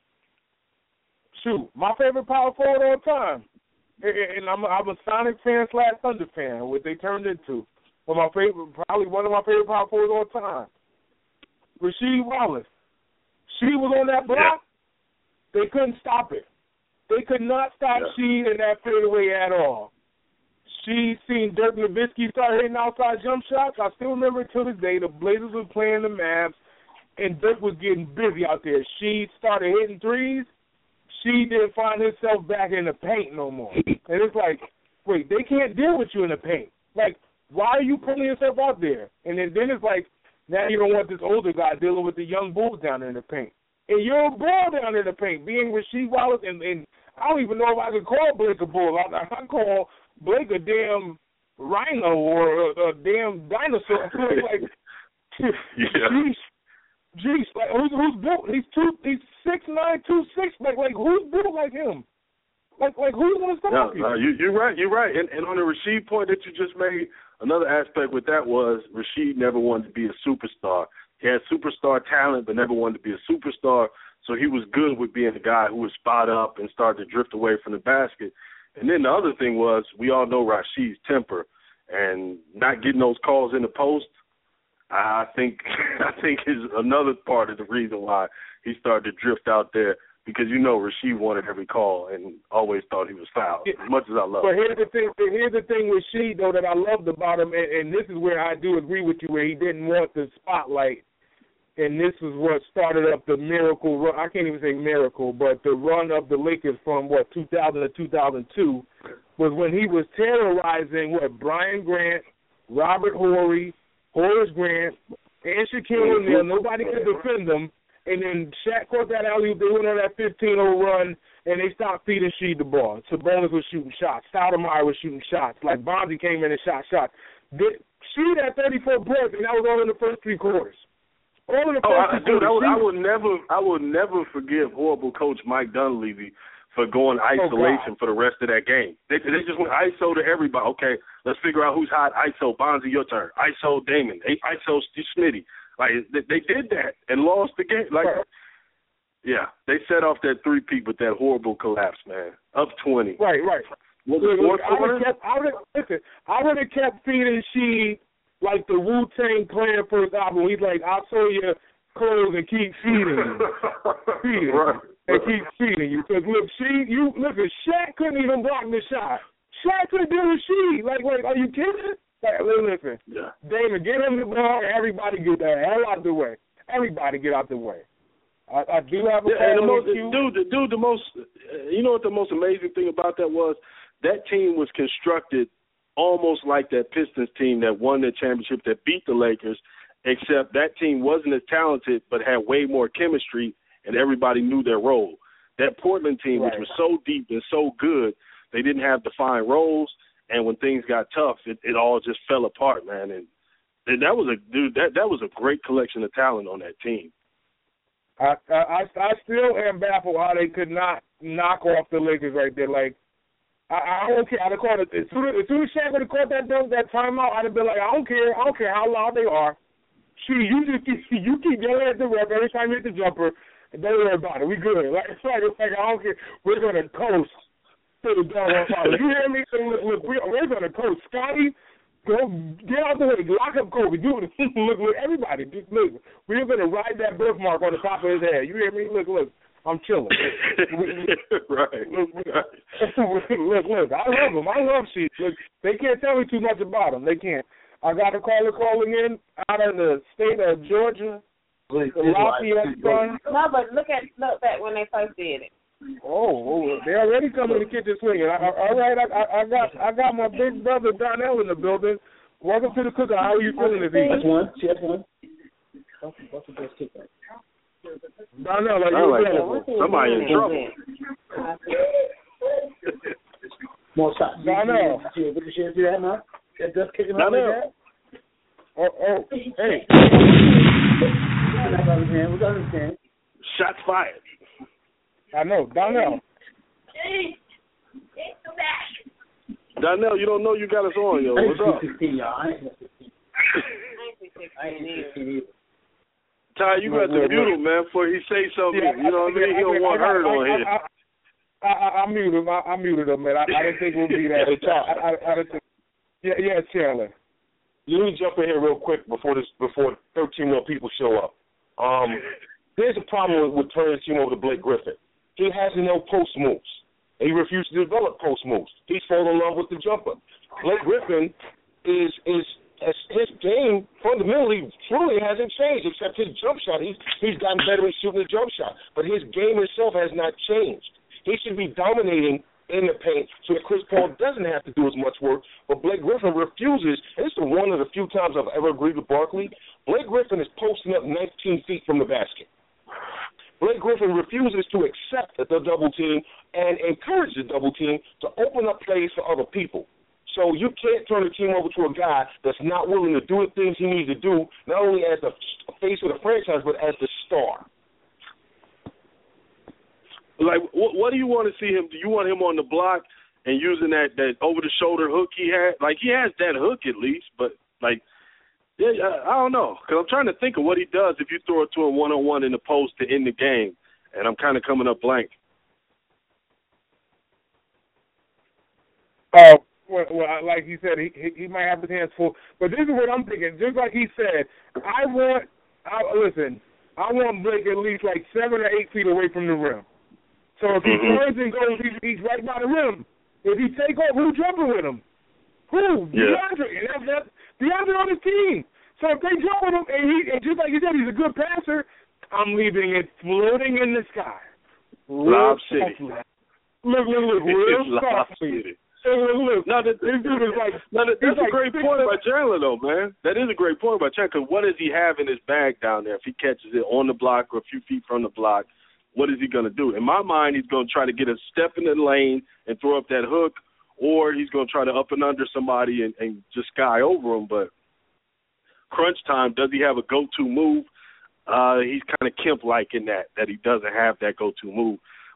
Shoot, my favorite power forward all the time, and I'm a Sonic fan / Thunder fan, what they turned into. But probably one of my favorite power forwards all the time, Rasheed Wallace. She was on that block. Yeah. They couldn't stop it. They could not stop Sheed in that fadeaway at all. She seen Dirk Nowitzki start hitting outside jump shots. I still remember to this day the Blazers were playing the Mavs, and Dirk was getting busy out there. She started hitting threes. She didn't find herself back in the paint no more. And it's like, wait, they can't deal with you in the paint. Like, why are you putting yourself out there? And then it's like, now you don't want this older guy dealing with the young bulls down there in the paint. And you're a bull down in the paint, being Rasheed Wallace, and I don't even know if I could call Blake a bull. I call Blake a damn rhino or a damn dinosaur. Like, geez, like who's built? He's 6'9", 2'6". Like who's built like him? Like who's gonna stop you? You're right. And on the Rasheed point that you just made, another aspect with that was Rasheed never wanted to be a superstar. He had superstar talent, but never wanted to be a superstar. So he was good with being the guy who would spot up and start to drift away from the basket. And then the other thing was, we all know Rasheed's temper, and not getting those calls in the post, I think is another part of the reason why he started to drift out there, because Rasheed wanted every call and always thought he was fouled, as much as I love him. But here's the thing with Sheed, though, that I loved about him, and this is where I do agree with you, where he didn't want the spotlight. And this is what started up the miracle run. I can't even say miracle, but the run of the Lakers from, 2000 to 2002 was when he was terrorizing, Brian Grant, Robert Horry, Horace Grant, and Shaquille O'Neal. Nobody could defend them. And then Shaq caught that alley-oop. They went on that 15-0 run, and they stopped feeding Sheed the ball. Sabonis was shooting shots. Stoudemire was shooting shots. Like, Bonzi came in and shot shots. Sheed had 34 points, and that was all in the first three quarters. I will never forgive horrible coach Mike Dunleavy for going isolation for the rest of that game. They just went ISO to everybody. Okay, let's figure out who's hot. ISO, Bonzi, your turn. ISO, Damon. ISO, Smitty. Like, they did that and lost the game. Like, yeah, they set off that three-peat with that horrible collapse, man. Up 20. Right. Was it fourth quarter? I would have kept feeding Sheed like the Wu-Tang Clan first album. He's like, I'll sew your clothes and keep feeding you. Right. And keep feeding you. Because, look, Shaq couldn't even block the shot. Shaq couldn't do with Sheed. Like, are you kidding? Like, listen. Yeah. Damon, get him the ball and everybody get the hell out the way. Everybody get out the way. I do have a problem with you. The most, you know what the most amazing thing about that was? That team was constructed almost like that Pistons team that won the championship, that beat the Lakers, except that team wasn't as talented but had way more chemistry and everybody knew their role. That Portland team, which was so deep and so good, they didn't have defined roles, and when things got tough, it all just fell apart, man. And that was a great collection of talent on that team. I still am baffled how they could not knock off the Lakers right there. Like, I don't care. I'd have called it as soon as Shaq would have caught that timeout. I'd have been like, I don't care how loud they are. You keep yelling at the ref every time you hit the jumper. And don't worry about it. We good. It's like I don't care. We're gonna coast to the doggone final. You hear me? Look, we're gonna coast. Scotty, go get out the way. Lock up Kobe. Look, everybody. Just look. We're gonna ride that birthmark on the top of his head. You hear me? Look. I'm chilling. Right. Look. I love him. I love Sheed. Look, they can't tell me too much about him. They can't. I got a caller calling in out of the state of Georgia. Lafayette son. No, but look back when they first did it. Oh, they already coming to kitchen swinging. All right, I got my big brother Donnell in the building. Welcome to the cookout. How are you feeling this evening? That's one. What's the best kick? Donnell, are you available? Somebody in trouble. More shots. Donnell. Did you see that now? That just kicking out like that? Oh, hey. We got understand. Shots fired. I know. Donnell. Donnell, you don't know you got us on, yo. What's up? I ain't 16 either. Ty, you got to mute him, man, before he say something. You know what I mean? He don't want heard on here. I muted him, man. I didn't think it would be that. I didn't think. Yeah, Chandler. Let me jump in here real quick before 13 more people show up. There's a problem with turning the team over to Blake Griffin. He has no post moves. He refused to develop post moves. He's fallen in love with the jumper. Blake Griffin is his game fundamentally truly hasn't changed except his jump shot. He's gotten better at shooting the jump shot, but his game itself has not changed. He should be dominating in the paint so that Chris Paul doesn't have to do as much work. But Blake Griffin refuses, and this is one of the few times I've ever agreed with Barkley. Blake Griffin is posting up 19 feet from the basket. Blake Griffin refuses to accept the double team and encourage the double team to open up plays for other people. So you can't turn the team over to a guy that's not willing to do the things he needs to do, not only as the face of the franchise, but as the star. Like, what do you want to see him? Do you want him on the block and using that over-the-shoulder hook he had? Like, he has that hook at least, but, like, yeah, I don't know. Because I'm trying to think of what he does if you throw it to him one-on-one in the post to end the game, and I'm kind of coming up blank. Well, like he said, he might have his hands full. But this is what I'm thinking. Just like he said, I want Blake at least like 7 or 8 feet away from the rim. So if he turns and goes, he's right by the rim. If he take off, who's jumping with him? Who? Yeah. DeAndre. And that's DeAndre on his team. So if they jump with him, and just like you said, he's a good passer, I'm leaving it floating in the sky. Lob City. Look, real softly. Look. This dude is like... That's a great point by Chandler, though, man. That is a great point by Chandler, because what does he have in his bag down there? If he catches it on the block or a few feet from the block, what is he going to do? In my mind, he's going to try to get a step in the lane and throw up that hook, or he's going to try to up and under somebody and just sky over him. But crunch time, does he have a go-to move? He's kind of Kemp-like in that he doesn't have that go-to move.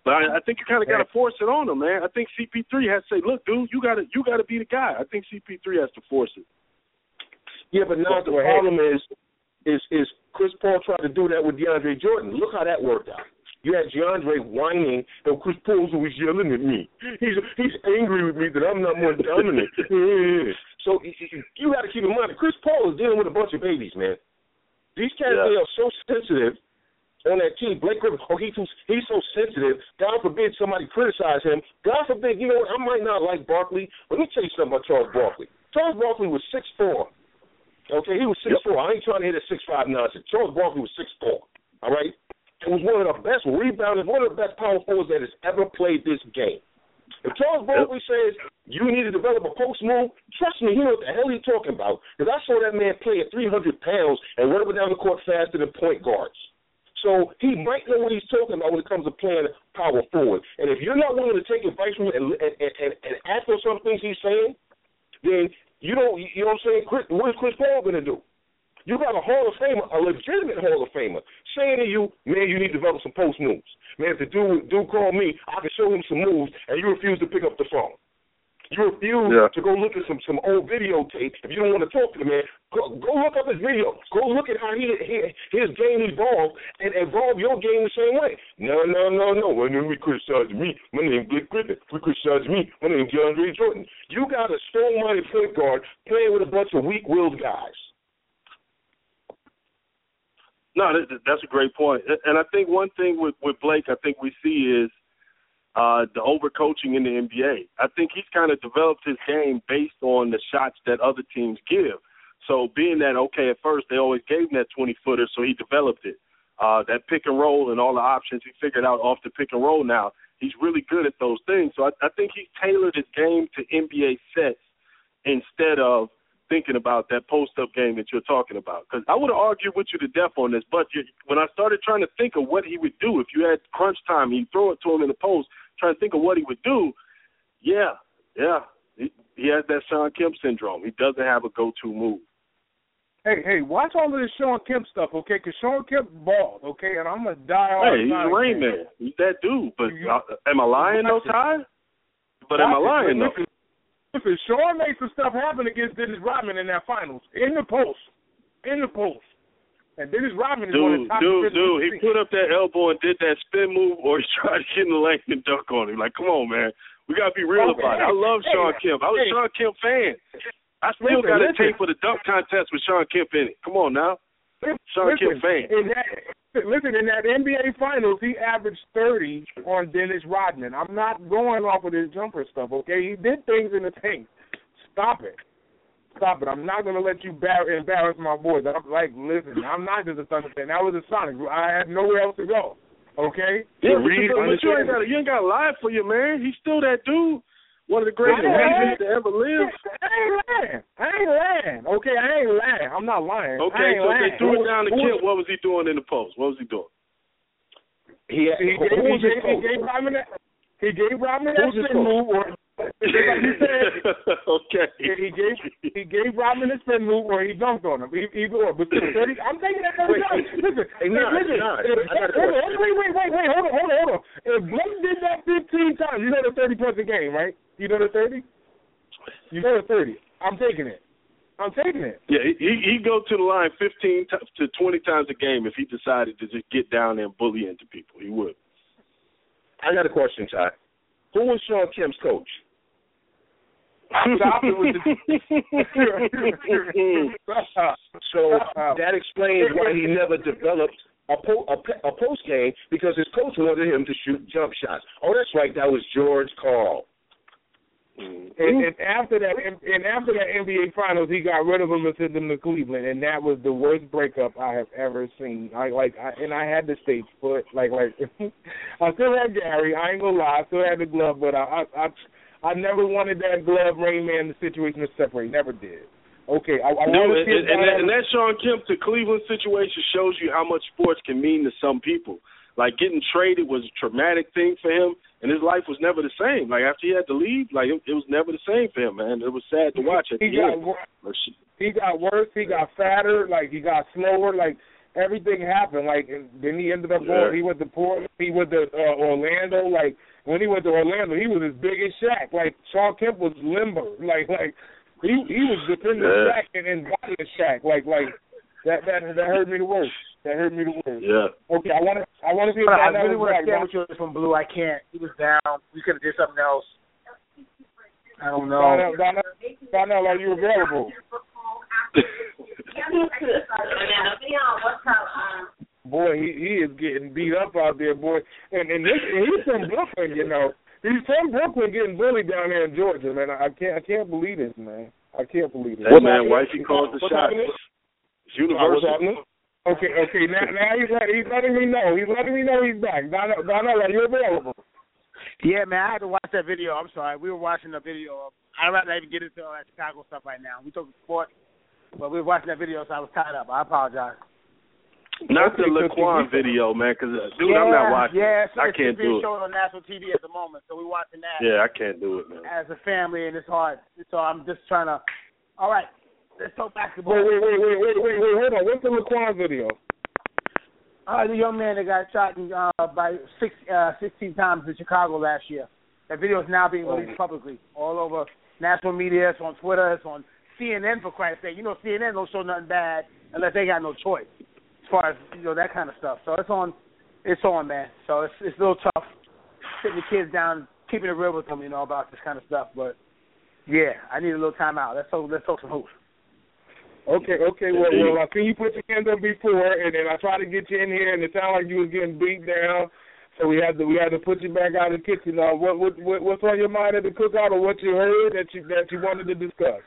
But I think you kind of got to force it on him, man. I think CP3 has to say, look, dude, you got to be the guy. I think CP3 has to force it. Yeah, but now the problem is Chris Paul tried to do that with DeAndre Jordan. Look how that worked out. You had DeAndre whining, and Chris Paul's always yelling at me. He's angry with me that I'm not more dominant. So you got to keep in mind that Chris Paul is dealing with a bunch of babies, man. These cats, they are so sensitive on that team. Blake Griffin, he's so sensitive. God forbid somebody criticize him. God forbid, you know what, I might not like Barkley. Let me tell you something about Charles Barkley. Charles Barkley was 6'4". Okay, he was 6'4". I ain't trying to hit a 6'5" nonsense. Charles Barkley was 6'4". All right? He was one of the best rebounders, one of the best power forwards that has ever played this game. If Charles Barkley says you need to develop a post move, trust me, he knows what the hell he's talking about. Because I saw that man play at 300 pounds and run up and down the court faster than point guards. So he might know what he's talking about when it comes to playing power forward. And if you're not willing to take advice from him and act on some things he's saying, then you know what I'm saying? What is Chris Paul going to do? You got a Hall of Famer, a legitimate Hall of Famer, saying to you, man, you need to develop some post moves. Man, if the dude call me, I can show him some moves, and you refuse to pick up the phone. You refuse to go look at some old videotape. If you don't want to talk to the man, go look up his video. Go look at how his game evolved and evolve your game the same way. No. When we criticize me, my name is Blake Griffin. We criticize me, my name is DeAndre Jordan. You got a strong-minded point guard playing with a bunch of weak-willed guys. No, that's a great point. And I think one thing with Blake I think we see is the overcoaching in the NBA. I think he's kind of developed his game based on the shots that other teams give. So being that, okay, at first they always gave him that 20-footer, so he developed it. That pick and roll and all the options he figured out off the pick and roll now, he's really good at those things. So I think he's tailored his game to NBA sets instead of thinking about that post-up game that you're talking about. Because I would have argued with you to death on this, but when I started trying to think of what he would do, if you had crunch time, he'd throw it to him in the post, trying to think of what he would do, he has that Sean Kemp syndrome. He doesn't have a go-to move. Hey, watch all of this Sean Kemp stuff, okay? Because Sean Kemp bald, okay? And I'm going to die on he's a Rain Man. He's that dude. But am I lying, though, Ty? But am I lying, though? Listen, Sean made some stuff happen against Dennis Rodman in that finals. In the post. And Dennis Rodman is one of the top. Dude, he put up that elbow and did that spin move, or he tried to get in the lane and dunk on him. Like, come on, man. We got to be real about it. I love Sean Kemp. I was a Sean Kemp fan. I still got a tape for the dunk contest with Sean Kemp in it. Come on now. Sean Kemp fan. In that NBA Finals, he averaged 30 on Dennis Rodman. I'm not going off of his jumper stuff, okay? He did things in the tank. Stop it. I'm not going to let you embarrass my boys. I'm like, listen, I'm not just a Thunder fan. That was a Sonic. I had nowhere else to go, okay? Yeah, but you ain't got to lie for you, man. He's still that dude. One of the greatest legends to ever live. I ain't lying. Okay, I ain't lying. I'm not lying. Okay, so if they threw it down to Kemp, what was he doing in the post? What was he doing? He gave Rodman that spin move, or like you said, okay. He gave Rodman a spin move, or he dunked on him. Either or. But 30, I'm taking that 30 times. Listen. Wait, hold on. If Blake did that 15 times, you know the 30 points a game, right? You know the 30? You know the 30. I'm taking it. Yeah, he'd go to the line 15 to 20 times a game if he decided to just get down there and bully into people. He would. I got a question, Ty. Who was Sean Kemp's coach? So that explains why he never developed a post game, because his coach wanted him to shoot jump shots. Oh, that's right. That was George Karl. And after that NBA Finals, he got rid of him and sent him to Cleveland, and that was the worst breakup I have ever seen. I had the stage foot, I still had Gary. I ain't gonna lie, I still had the glove, but I never wanted that glove Rain Man situation to separate. Never did. Okay, and that Sean Kemp to Cleveland situation shows you how much sports can mean to some people. Like, getting traded was a traumatic thing for him, and his life was never the same. Like, after he had to leave, it was never the same for him, man. It was sad to watch at the end. He got worse. He got fatter. He got slower. everything happened. Like, and then he ended up going. He went to Portland. He went to Orlando. Like, when he went to Orlando, he was as big as Shaq. Like, Shawn Kemp was limber. Like he was defending Shaq and bodying Shaq. Like that hurt me the worst. That hurt me the worst. Yeah. Okay, I want to see if I really want to stand with you from Blue. I can't. He was down. We could have did something else. I don't know. Find out like you available. Boy, he is getting beat up out there, boy. And he's from Brooklyn, you know. He's from Brooklyn, getting bullied down there in Georgia, man. I can't believe this, man. I can't believe it. Hey, man, wifey calls the shot. It's universal. Okay. Now he's letting me know. He's letting me know he's back. Donnell, are you available? Yeah, man, I had to watch that video. I'm sorry. We were watching the video. I'd rather not even get into all that Chicago stuff right now. We talking sport, but we were watching that video, so I was tied up. I apologize. Not the Laquan video, man, because, dude, I'm not watching. Yeah, I can't do it. It's being shown on national TV at the moment, so we're watching that. Yeah, I can't do it, man. As a family, and it's hard. So I'm just trying to. All right, let's talk basketball. Wait, hold on. What's the Laquan video? The young man that got shot by 16 times in Chicago last year. That video is now being released publicly all over national media. It's on Twitter. It's on CNN, for Christ's sake. You know, CNN don't show nothing bad unless they got no choice, as far as, you know, that kind of stuff. So it's on, man. So it's a little tough sitting the kids down, keeping it real with them, you know, about this kind of stuff. But, yeah, I need a little time out. Let's talk some hoops. Okay. Well, I seen you put your hand up before, and then I tried to get you in here, and it sounded like you was getting beat down. So we had to put you back out of the kitchen. What's on your mind at the cookout, or what you heard that you wanted to discuss?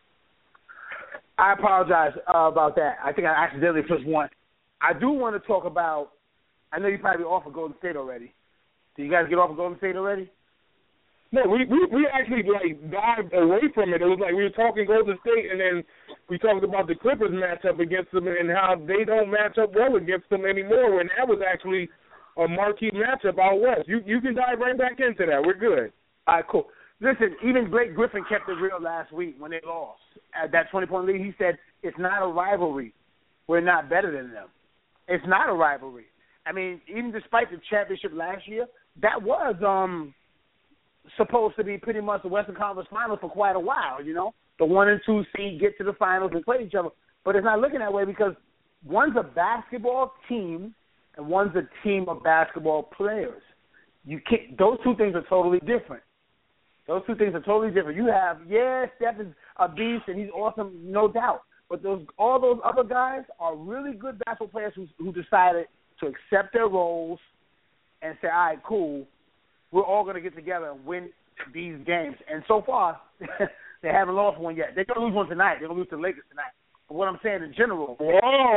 I apologize about that. I think I accidentally pushed one. I do want to talk about. I know you probably off of Golden State already. Did you guys get off of Golden State already? No, we actually dived away from it. It was like we were talking Golden State, and then we talked about the Clippers matchup against them and how they don't match up well against them anymore. And that was actually a marquee matchup out west. You can dive right back into that. We're good. All right, cool. Listen, even Blake Griffin kept it real last week when they lost. At that 20-point lead, he said, it's not a rivalry. We're not better than them. It's not a rivalry. I mean, even despite the championship last year, that was supposed to be pretty much the Western Conference Finals for quite a while, you know. The 1 and 2 seed get to the finals and play each other. But it's not looking that way because one's a basketball team and one's a team of basketball players. You can't. Those two things are totally different. You have, Steph is a beast and he's awesome, no doubt. But all those other guys are really good basketball players who decided to accept their roles and say, all right, cool, we're all going to get together and win these games. And so far, they haven't lost one yet. They're going to lose one tonight. They're going to lose to the Lakers tonight. But what I'm saying in general Whoa.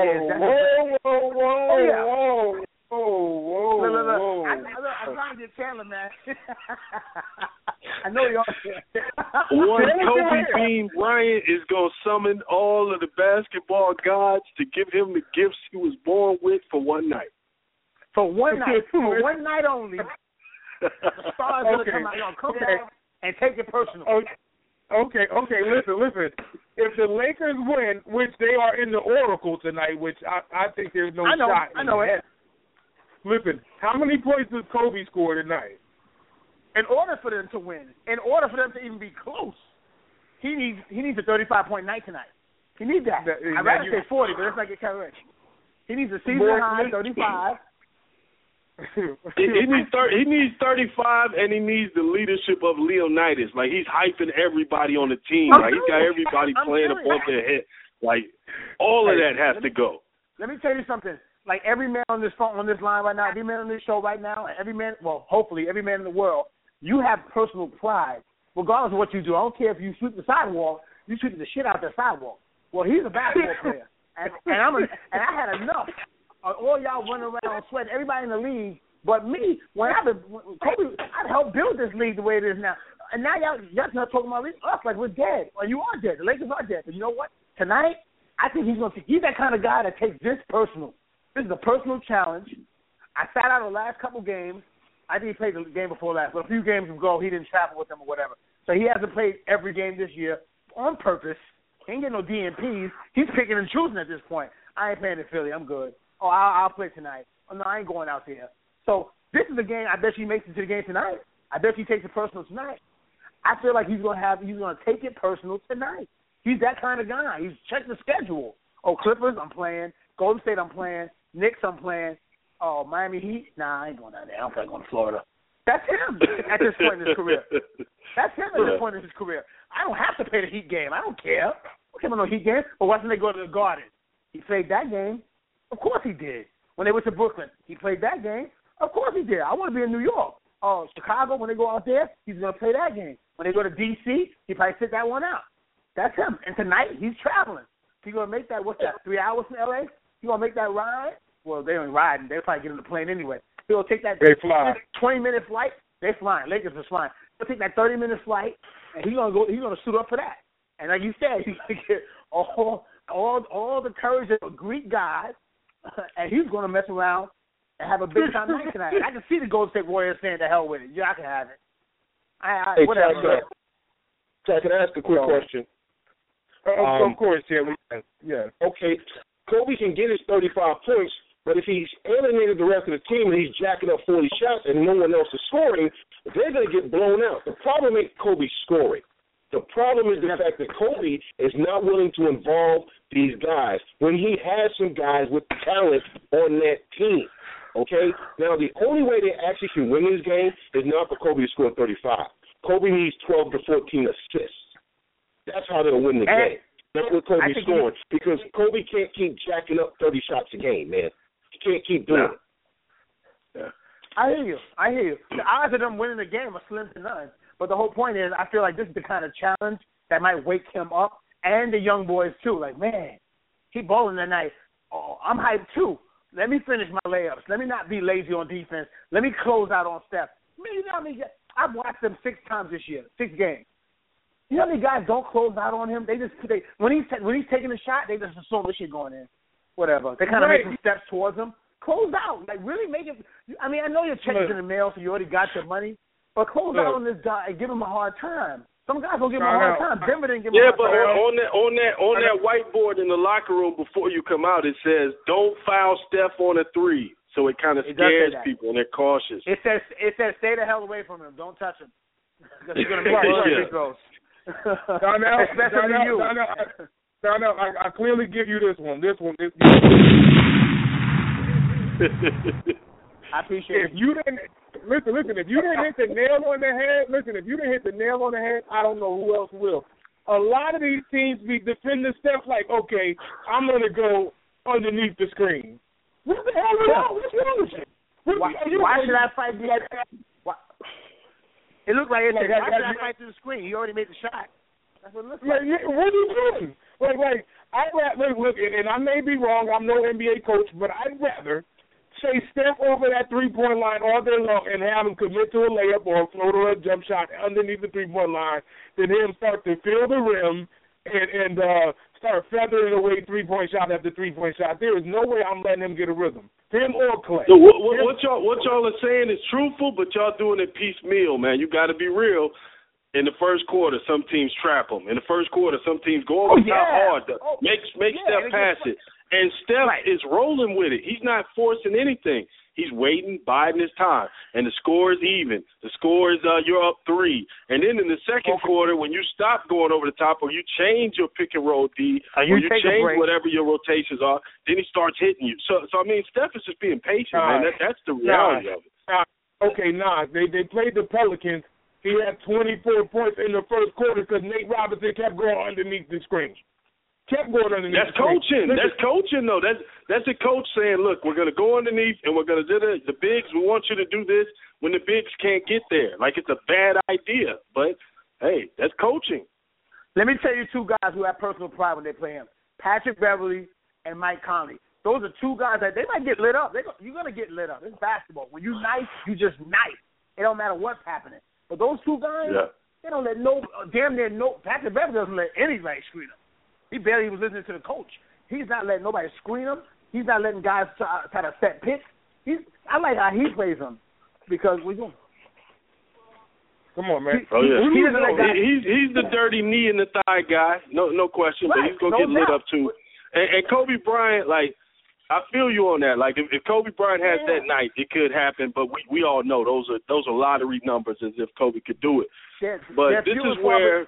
Look. I'm trying to get Chandler, man. I know y'all. One Kobe Bean Bryant is going to summon all of the basketball gods to give him the gifts he was born with for one night. For one night. For one night only. The stars are going to come out. Y'all come down and take it personal. Okay. Listen. If the Lakers win, which they are in the Oracle tonight, which I think there's no shot. I know it. Listen, how many points does Kobe score tonight? In order for them to win, in order for them to even be close, he needs a 35-point night tonight. He needs that. I'd rather say 40, but let's not get carried away. He needs a season high 35. He needs 35, and he needs the leadership of Leonidas. Like, he's hyping everybody on the team. Like, he's got everybody playing above their head. Like, all of that has to go. Let me tell you something. Like, every man on this line right now, every man on this show right now, hopefully every man in the world, you have personal pride, regardless of what you do. I don't care if you sweep the sidewalk, you sweep the shit out the sidewalk. Well, he's a basketball player, and I had enough. All y'all running around sweating, everybody in the league, but me. Kobe, I helped build this league the way it is now. And now y'all not talking about us like we're dead. Well, you are dead. The Lakers are dead. But you know what? Tonight, I think he's that kind of guy that takes this personal. This is a personal challenge. I sat out the last couple games. I think he played the game before last, but a few games ago he didn't travel with them or whatever. So he hasn't played every game this year on purpose. He ain't getting no DNPs. He's picking and choosing at this point. I ain't playing in Philly. I'm good. oh, I'll play tonight. Oh, no, I ain't going out there. So this is a game. I bet she makes it to the game tonight. I bet she takes it personal tonight. I feel like he's gonna take it personal tonight. He's that kind of guy. He's checked the schedule. Oh, Clippers, I'm playing. Golden State, I'm playing. Knicks, I'm playing. Oh, Miami Heat, nah, I ain't going down there. I'm probably going to Florida. That's him at this point in his career. That's him at this point in his career. I don't have to play the Heat game. I don't care. I don't care about no Heat game. But why didn't they go to the Garden? He played that game. Of course he did. When they went to Brooklyn, he played that game. Of course he did. I want to be in New York. Oh, Chicago, when they go out there, he's going to play that game. When they go to D.C., he probably sit that one out. That's him. And tonight, he's traveling. He's going to make that, 3 hours from L.A.? He's going to make that ride? Well, they ain't riding. They'll probably get on the plane anyway. He'll take that 20-minute flight. They flying. Lakers are flying. He'll take that 30-minute flight, and he's gonna suit up for that. And like you said, he's gonna get all the courage of a Greek god, and he's gonna mess around and have a big time night tonight. I can see the Golden State Warriors saying, "The hell with it. Yeah, I can have it." Hey, whatever. Chad, can I ask a quick question? Of course, yeah. Okay, Kobe can get his 35 points, but if he's alienated the rest of the team and he's jacking up 40 shots and no one else is scoring, they're going to get blown out. The problem ain't Kobe scoring. The problem is the fact that Kobe is not willing to involve these guys when he has some guys with talent on that team. Okay? Now, the only way they actually can win this game is not for Kobe to score 35. Kobe needs 12 to 14 assists. That's how they'll win the game. Not with Kobe scoring, because Kobe can't keep jacking up 30 shots a game, man. He can't keep doing it. Yeah. I hear you. The odds of them winning the game are slim to none. But the whole point is, I feel like this is the kind of challenge that might wake him up, and the young boys too. Like, man, he bowling tonight. Oh, I'm hyped too. Let me finish my layups. Let me not be lazy on defense. Let me close out on Steph. I've watched them 6 times this year, 6 games. You know how many guys don't close out on him? When he's taking a shot, they just assume this shit going in. Whatever. They kind of make some steps towards him. Close out. Like, really make it. I mean, I know your check's in the mail, so you already got your money. But close out on this guy and give him a hard time. Some guys will give him a hard time. Denver didn't give him a hard time. Yeah, but on that whiteboard in the locker room before you come out, it says, don't foul Steph on a 3. So it kind of scares people, and they're cautious. It says, stay the hell away from him. Don't touch him. Because he's going to make free throws. I clearly give you this one. I appreciate it. If you didn't if you didn't hit the nail on the head, I don't know who else will. A lot of these teams be defending stuff like, okay, I'm gonna go underneath the screen. What the hell is wrong? What's wrong with you? Why should I fight the It looked like it said, why should I fight through the screen? He already made the shot. That's what it looks like. What are you doing? Look, and I may be wrong. I'm no NBA coach, but I'd rather say step over that 3-point line all day long and have him commit to a layup or a float or a jump shot underneath the 3-point line than him start to feel the rim and start feathering away 3-point shot after 3-point shot. There is no way I'm letting him get a rhythm. Him or Clay. So what y'all are saying is truthful, but y'all doing it piecemeal, man. You got to be real. In the first quarter, some teams trap them. In the first quarter, some teams go over the top hard. Make Steph pass it. And Steph is rolling with it. He's not forcing anything. He's waiting, biding his time. And the score is even. The score is you're up 3. And then in the second quarter, when you stop going over the top or you change your pick and roll D or you change whatever your rotations are, then he starts hitting you. So I mean, Steph is just being patient, man. That's the reality of it. They played the Pelicans. He had 24 points in the first quarter because Nate Robinson kept going underneath the screen. That's coaching. That's coaching, though. That's the coach saying, look, we're going to go underneath and we're going to do the bigs. We want you to do this when the bigs can't get there. Like, it's a bad idea. But, hey, that's coaching. Let me tell you 2 guys who have personal pride when they play him. Patrick Beverly and Mike Conley. Those are 2 guys that they might get lit up. You're going to get lit up. It's basketball. When you're nice, you just nice. It don't matter what's happening. But those 2 guys, they don't let Patrick Beverly doesn't let anybody screen him. He barely was listening to the coach. He's not letting nobody screen him. He's not letting guys try to set picks. I like how he plays them because we do. Come on, man. He's the dirty knee in the thigh guy. No question. But he's gonna get lit up too. And Kobe Bryant, like, I feel you on that. Like if Kobe Bryant has that night, it could happen. But we all know those are lottery numbers, as if Kobe could do it. But this is where,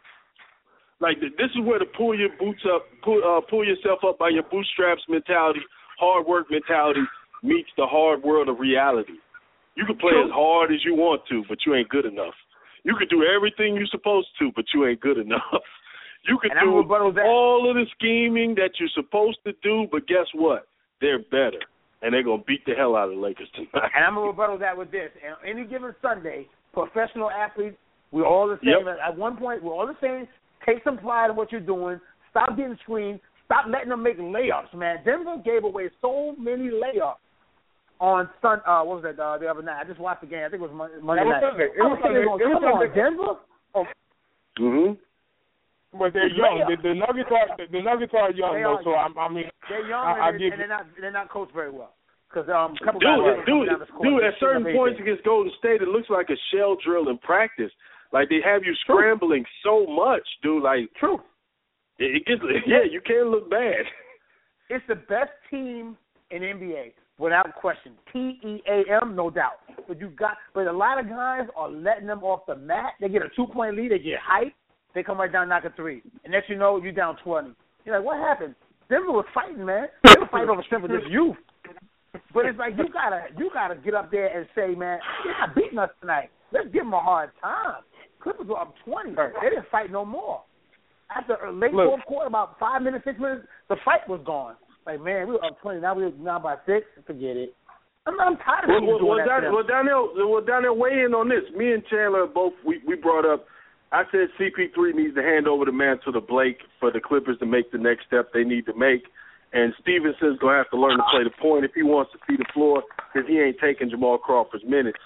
this is where the pull yourself up by your bootstraps mentality, hard work mentality meets the hard world of reality. You can play as hard as you want to, but you ain't good enough. You can do everything you're supposed to, but you ain't good enough. You can do all of the scheming that you're supposed to do, but guess what? They're better, and they're going to beat the hell out of the Lakers tonight. And I'm going to rebuttal that with this. And any given Sunday, professional athletes, we're all the same. Yep. At one point, we're all the same. Take some pride in what you're doing. Stop getting screened. Stop letting them make layups, man. Denver gave away so many layups on what was that, the other night? I just watched the game. I think it was Monday night. It was Sunday. Denver? Mm-hmm. But they're young. The Nuggets are young, though. So I mean, they're young and they're not coached very well. Because couple dude, at certain points against Golden State, it looks like a shell drill in practice. Like they have you scrambling so much, dude. Like true. It gets you can't look bad. It's the best team in NBA without question. TEAM, no doubt. But a lot of guys are letting them off the mat. They get a 2-point lead, they get hyped. They come right down, knock a 3. And next you know, you're down 20. You're like, what happened? Denver was fighting, man. They were fighting over strength of this youth. But it's like you gotta get up there and say, man, they're not beating us tonight. Let's give them a hard time. Clippers were up 20. They didn't fight no more. After a late fourth quarter, about 5 minutes, 6 minutes, the fight was gone. Like, man, we were up 20. Now we're down by 6. Forget it. I'm tired of doing that. Well, Donnell, weigh in on this. Me and Chandler both, we brought up, I said CP3 needs to hand over the mantle to Blake for the Clippers to make the next step they need to make. And Stevenson's going to have to learn to play the point if he wants to see the floor because he ain't taking Jamal Crawford's minutes.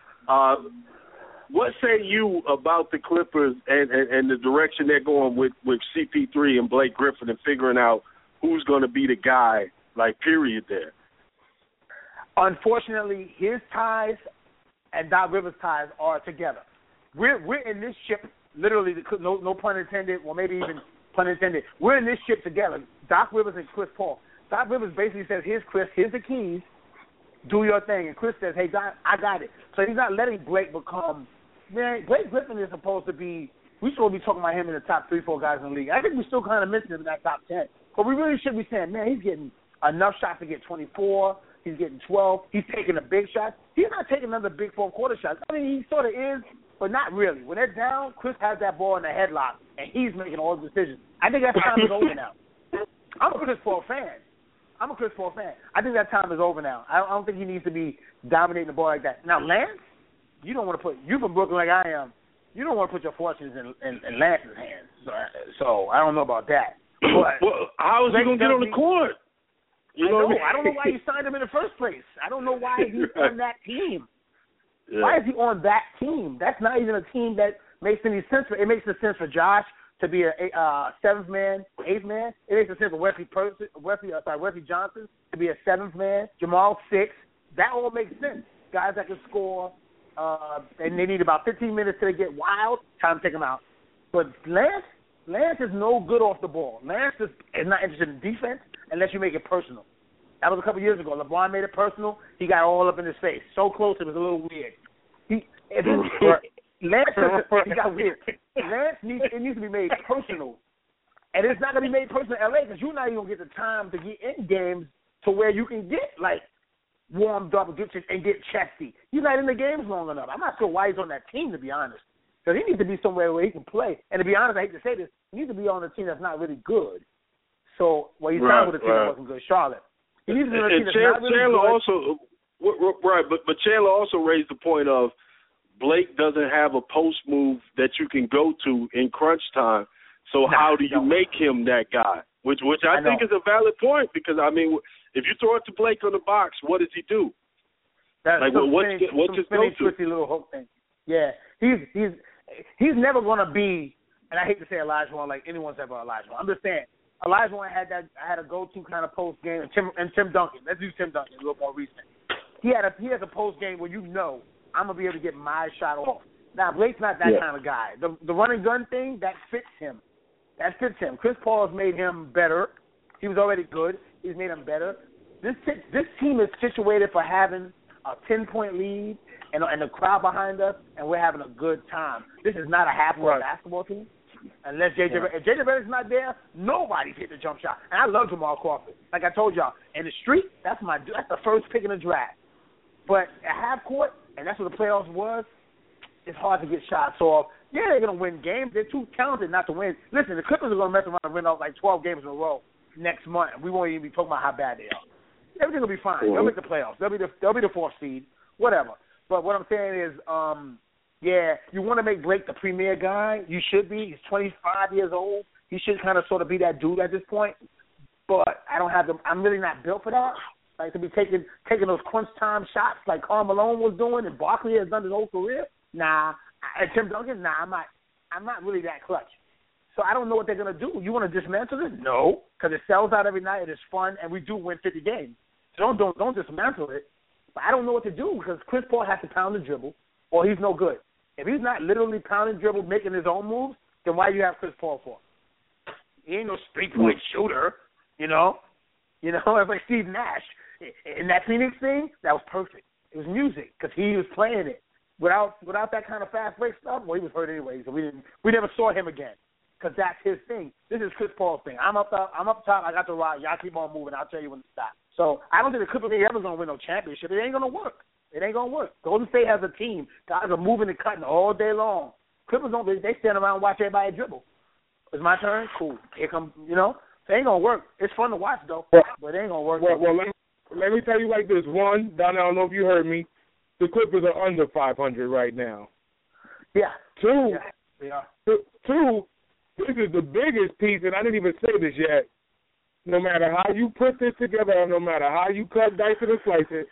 What say you about the Clippers and the direction they're going with CP3 and Blake Griffin and figuring out who's going to be the guy, like, period there? Unfortunately, his ties and Doc Rivers' ties are together. We're in this ship, literally, no pun intended, or maybe even pun intended. We're in this ship together, Doc Rivers and Chris Paul. Doc Rivers basically says, here's Chris, here's the keys, do your thing. And Chris says, hey, Doc, I got it. So he's not letting Blake become, man, Blake Griffin is supposed to be, we're supposed to be talking about him in the top 3-4 guys in the league. I think we still kind of missing him in that top 10. But we really should be saying, man, he's getting enough shots to get 24. He's getting 12. He's taking a big shot. He's not taking another big fourth quarter shot. I mean, he sort of is, but not really. When they're down, Chris has that ball in the headlock, and he's making all the decisions. I think that time is over now. I'm a Chris Paul fan. I think that time is over now. I don't think he needs to be dominating the ball like that. Now, Lance, you don't want to put – you from Brooklyn like I am. You don't want to put your fortunes in Lance's hands. So I don't know about that. But well, how is he going to get on the court? I don't know why you signed him in the first place. I don't know why he's on that team. Yeah. Why is he on that team? That's not even a team that makes any sense. It makes no sense for Josh to be a 7th man, 8th man. It makes no sense for Wesley Johnson to be a 7th man. Jamal 6th. That all makes sense. Guys that can score, and they need about 15 minutes till they get wild. Time to take them out. But Lance is no good off the ball. Lance is not interested in defense unless you make it personal. That was a couple years ago. LeBron made it personal. He got all up in his face. So close, it was a little weird. He got weird. Lance needs to be made personal. And it's not going to be made personal in L.A. because you're not even going to get the time to get in games to where you can get, like, warmed up and get chesty. He's not in the games long enough. I'm not sure why he's on that team, to be honest. Because he needs to be somewhere where he can play. And to be honest, I hate to say this, he needs to be on a team that's not really good. So, well, he's not with a team that wasn't good, Charlotte. He needs to be on a team that's not really Chandler good. Also, right, but Chandler also raised the point of Blake doesn't have a post move that you can go to in crunch time. So how do you make him that guy? Which I think is a valid point because, I mean, if you throw it to Blake on the box, what does he do? What's his go-to? Little hook thing. Yeah, he's never going to be, and I hate to say Olajuwon like anyone said about Olajuwon. I'm just saying, Olajuwon had a go-to kind of post game, and Tim Duncan. Let's do Tim Duncan a little more recent. He has a post game where you know I'm gonna be able to get my shot off. Now Blake's not that kind of guy. The run and gun thing that fits him. Chris Paul has made him better. He was already good. He's made him better. This team is situated for having a 10-point lead and the crowd behind us, and we're having a good time. This is not a half-court basketball team. Unless if J.J. Redick's not there, nobody's hit the jump shot. And I love Jamal Crawford. Like I told y'all, in the street, that's the first pick in the draft. But at half court, and that's what the playoffs was, it's hard to get shots off. Yeah, they're going to win games. They're too talented not to win. Listen, the Clippers are going to mess around and win off like 12 games in a row next month. We won't even be talking about how bad they are. Everything will be fine. They'll make the playoffs. They'll be the fourth seed, whatever. But what I'm saying is, you want to make Blake the premier guy. You should be. He's 25 years old. He should kind of sort of be that dude at this point. But I don't have them. I'm really not built for that. Like to be taking those crunch time shots like Karl Malone was doing and Barkley has done his whole career. Nah, and Tim Duncan. Nah, I'm not really that clutch. So I don't know what they're gonna do. You want to dismantle it? No, because it sells out every night. It is fun, and we do win 50 games. So don't dismantle it. But I don't know what to do because Chris Paul has to pound the dribble, or he's no good. If he's not literally pounding dribble, making his own moves, then why do you have Chris Paul for? He ain't no 3-point shooter, you know. It's like Steve Nash. In that Phoenix thing, that was perfect. It was music because he was playing it. Without that kind of fast break stuff, well, he was hurt anyway, so we never saw him again because that's his thing. This is Chris Paul's thing. I'm up top. I got the rock. Y'all keep on moving. I'll tell you when to stop. So I don't think the Clippers ever going to win no championship. It ain't going to work. It ain't going to work. Golden State has a team. Guys are moving and cutting all day long. Clippers don't. They stand around and watch everybody dribble. It's my turn. Cool. Here come. It ain't going to work. It's fun to watch though, but it ain't going to work. Well, let me tell you like this. One, Don, I don't know if you heard me. The Clippers are under 500 right now. Yeah. Two. Yeah. Two. This is the biggest piece, and I didn't even say this yet. No matter how you put this together, no matter how you cut, dice it, and slice it,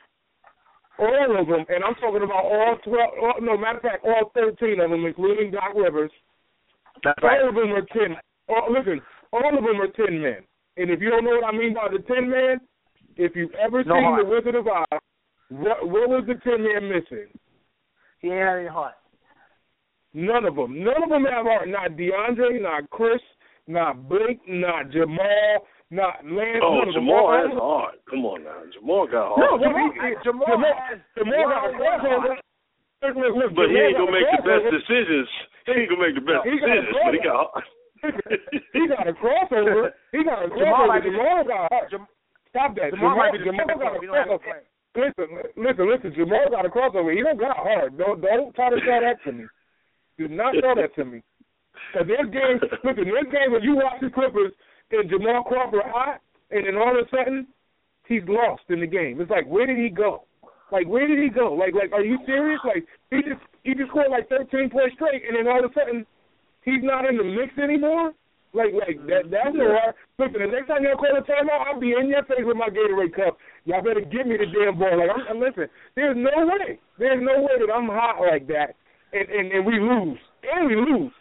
all of them, and I'm talking about all 12. Matter of fact, all 13 of them, including Doc Rivers. That's right. All of them are 10. Listen, all of them are 10 men. And if you don't know what I mean by the 10 man, if you've ever seen The Wizard of Oz, what was the 10 man missing? He ain't had any heart. None of them. None of them have heart. Not DeAndre, not Chris, not Blake, not Jamal, not Lance. Oh, Jamal has heart. Come on now. Jamal got heart. No, Jamal got a crossover. But he ain't going to make the best decisions. He ain't going to make the best decisions, but he got heart. He got a crossover. Jamal got heart. Stop that. Jamal got a crossover. Listen. Jamal got a crossover. He don't got heart. Don't try to tell that to me. Do not tell that to me. Because there's games when you watch the Clippers and Jamal Crawford hot, and then all of a sudden he's lost in the game. It's like, where did he go? Like, are you serious? Like, he just scored like 13 points straight, and then all of a sudden he's not in the mix anymore. Like that's no hard. Listen, the next time y'all call a timeout, I'll be in your face with my Gatorade cup. Y'all better give me the damn ball. Like, listen, there's no way that I'm hot like that, and we lose, and we lose.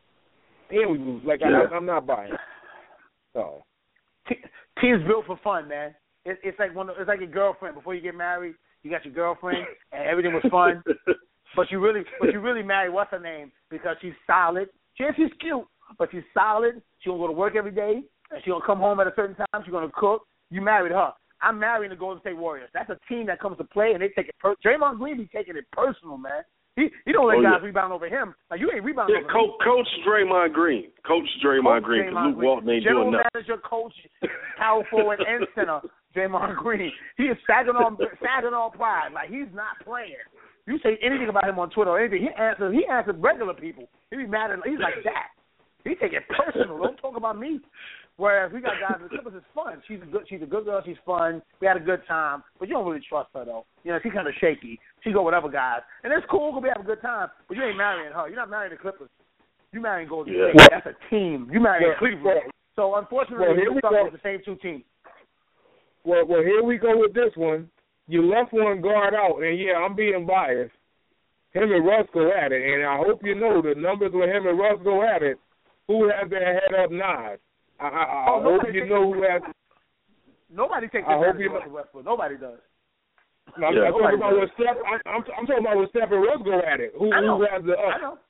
Like, I'm not buying it. So, team's built for fun, man. It's like your girlfriend. Before you get married, you got your girlfriend, and everything was fun. but you really married what's her name because she's solid. She's cute, but she's solid. She gonna go to work every day, and she gonna come home at a certain time. She's gonna cook. You married her. I'm marrying the Golden State Warriors. That's a team that comes to play, and they take it. Draymond Green be taking it personal, man. He don't let guys rebound over him. Like, you ain't rebounding over him. Coach Draymond Green. Luke Walton ain't doing nothing. General manager, coach, power forward, and center, Draymond Green. He is sagging on pride. Like, he's not playing. You say anything about him on Twitter or anything, he answers regular people. He be mad at. He's like that. He take it personal. Don't talk about me. Whereas we got guys in the Clippers, it's fun. She's a good girl. She's fun. We had a good time, but you don't really trust her though. She's kind of shaky. She go with other guys, and it's cool. We have a good time, but you ain't marrying her. You're not marrying the Clippers. You marrying Golden State. That's a team. You marrying Cleveland. So unfortunately, we're stuck with the same two teams. Well, here we go with this one. You left one guard out, and yeah, I'm being biased. Him and Russ go at it, and I hope you know the numbers when him and Russ go at it. Who has their head up nods? I hope you know who has. Nobody takes advantage of Russell Westbrook. Nobody does. No, I'm talking about when Steph. I'm talking about when Steph and Russ go at it. Who has the up? I know.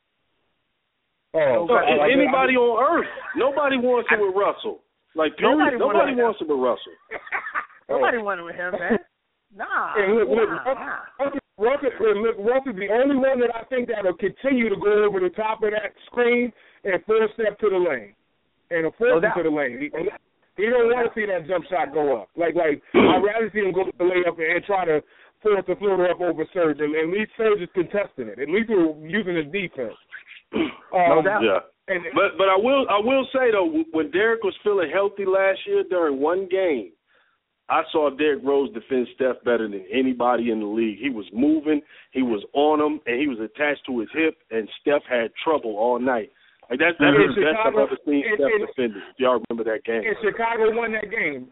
Anybody on earth, nobody wants it with Russell. Like, nobody wants it with Russell. Nobody wanted with him, man. Nah. And look, Russell's the only one that I think that will continue to go over the top of that screen and force step to the lane. And a force to the lane. He don't want to see that jump shot go up. Like I'd rather see him go to the layup and try to force the floater up over Serge. And at least Serge is contesting it. At least we're using his defense. Yeah. But I will say though, when Derek was feeling healthy last year during one game, I saw Derrick Rose defend Steph better than anybody in the league. He was moving, he was on him, and he was attached to his hip, and Steph had trouble all night. Like that's the best I've ever seen Steph defend. Y'all remember that game? And Chicago won that game.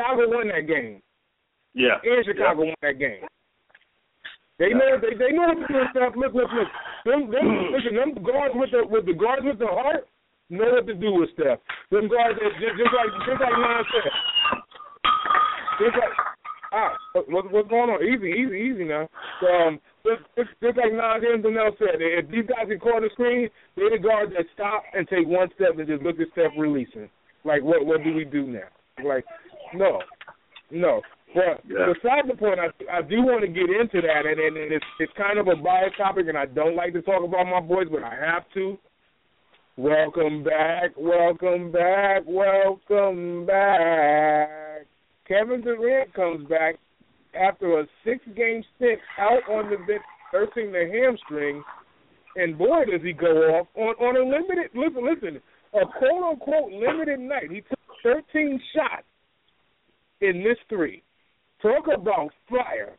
Yeah. And Chicago won that game. They know what to do with Steph. Look. Them guards with the guards with the heart know what to do with Steph. Them guards just like Lon said. What's going on? Easy now. Just like Nas Denzel said, if these guys can call the screen, they're the guards that stop and take one step and just look at Steph releasing. Like, what do we do now? Like, no. But besides the point, I do want to get into that, and it's kind of a biased topic, and I don't like to talk about my boys, but I have to. Welcome back. Kevin Durant comes back after a 6-game stint out on the bench, nursing the hamstring, and boy, does he go off on a limited, listen, a quote-unquote limited night. He took 13 shots in this 3. Talk about fire.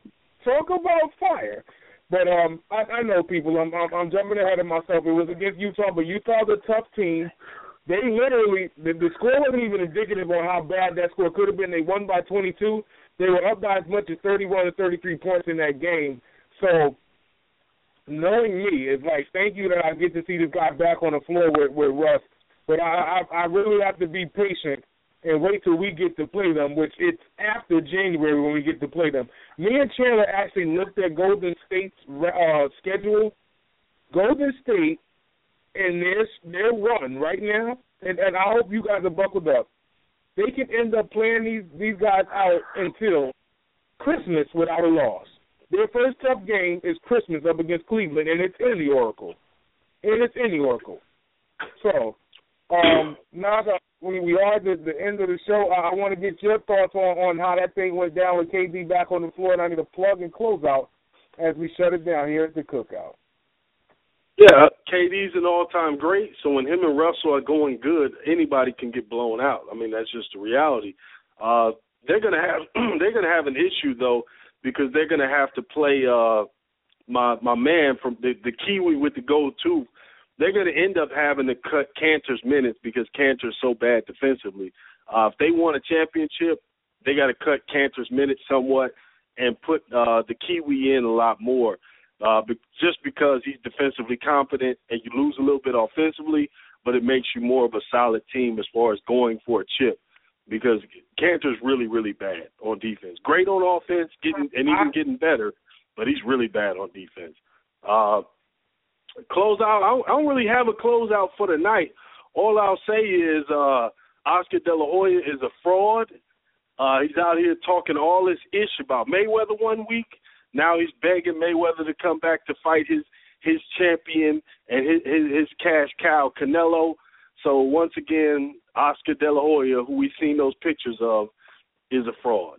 But I know people, I'm jumping ahead of myself. It was against Utah, but Utah's a tough team. They literally, the score wasn't even indicative on how bad that score could have been. They won by 22. They were up by as much as 31 or 33 points in that game. So, knowing me, it's like, thank you that I get to see this guy back on the floor with Russ. But I really have to be patient and wait till we get to play them, which it's after January when we get to play them. Me and Chandler actually looked at Golden State's schedule. Golden State, and their run right now, and I hope you guys are buckled up, they can end up playing these guys out until Christmas without a loss. Their first tough game is Christmas up against Cleveland, and it's in the Oracle. So, now that we are at the end of the show, I want to get your thoughts on how that thing went down with KD back on the floor, and I need a plug and close out as we shut it down here at the Cookout. Yeah, KD's an all-time great, so when him and Russell are going good, anybody can get blown out. I mean, that's just the reality. They're gonna have an issue though, because they're gonna have to play my man from the Kiwi with the gold tooth. They're gonna end up having to cut Kanter's minutes because Kanter's so bad defensively. If they want a championship, they got to cut Kanter's minutes somewhat and put the Kiwi in a lot more. Just because he's defensively competent and you lose a little bit offensively, but it makes you more of a solid team as far as going for a chip, because Kanter's really, really bad on defense. Great on offense, even getting better, but he's really bad on defense. Closeout, I don't really have a closeout for the night. All I'll say is Oscar De La Hoya is a fraud. He's out here talking all this ish about Mayweather one week. Now he's begging Mayweather to come back to fight his champion and his cash cow, Canelo. So once again, Oscar De La Hoya, who we've seen those pictures of, is a fraud.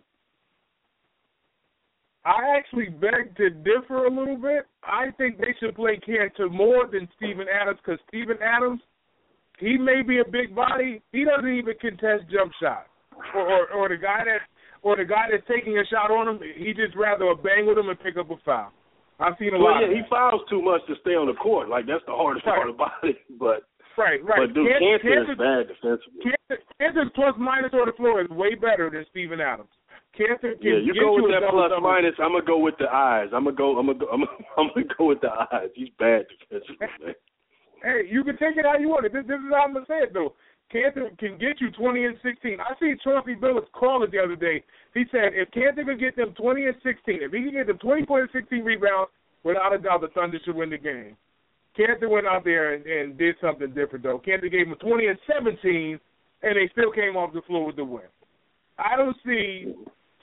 I actually beg to differ a little bit. I think they should play Kanter more than Steven Adams, because Steven Adams, he may be a big body, he doesn't even contest jump shots. Or the guy that's taking a shot on him, he just rather bang with him and pick up a foul. I've seen a lot. Yeah, he fouls too much to stay on the court. Like, that's the hardest part about it. But right. But dude, Kanter is bad defensively. Kanter's plus minus on the floor is way better than Steven Adams. Kanter can you go with that plus minus. I'm gonna go with the eyes. I'm gonna go with the eyes. He's bad defensively, man. Hey, you can take it how you want it. This is how I'm gonna say it though. Kanter can get you 20 and 16. I see Chauncey Billups call it the other day. He said if Kanter can get them 20 and 16, if he can get them 20 points and 16 rebounds, without a doubt the Thunder should win the game. Kanter went out there and did something different though. Kanter gave them 20 and 17, and they still came off the floor with the win. I don't see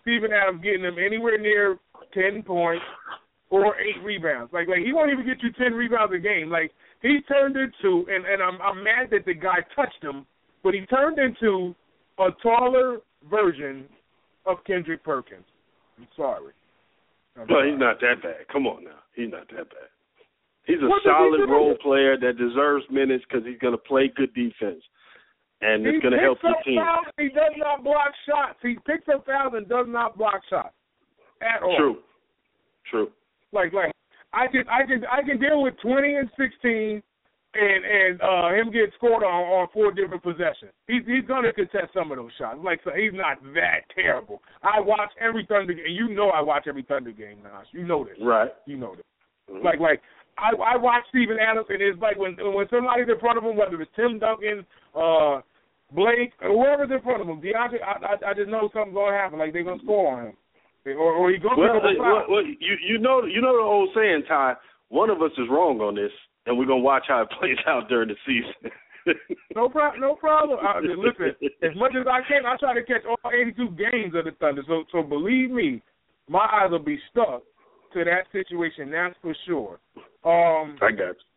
Steven Adams getting him anywhere near 10 points or 8 rebounds. Like he won't even get you 10 rebounds a game. Like he turned into, and I'm mad that the guy touched him, but he turned into a taller version of Kendrick Perkins. I'm sorry. Well, he's not that bad. Come on now. He's not that bad. He's a solid role player that deserves minutes because he's going to play good defense. And it's going to help your team. He does not block shots. He picks up fouls and does not block shots at all. True. Like I can deal with 20 and 16 and him get scored on 4 different possessions. He's going to contest some of those shots. Like, so he's not that terrible. I watch every Thunder game. You know I watch every Thunder game, Nash. You know this. Right. You know this. Mm-hmm. Like I watch Steven Adams, and it's like when somebody's in front of him, whether it's Tim Duncan, Blake, or whoever's in front of him, DeAndre, I just know something's going to happen. Like, they're going to score on him. Or he's going to pick up a foul. Well, you know the old saying, Ty, one of us is wrong on this, and we're going to watch how it plays out during the season. No problem. Listen, as much as I can, I try to catch all 82 games of the Thunder. So believe me, my eyes will be stuck to that situation, that's for sure. I got you.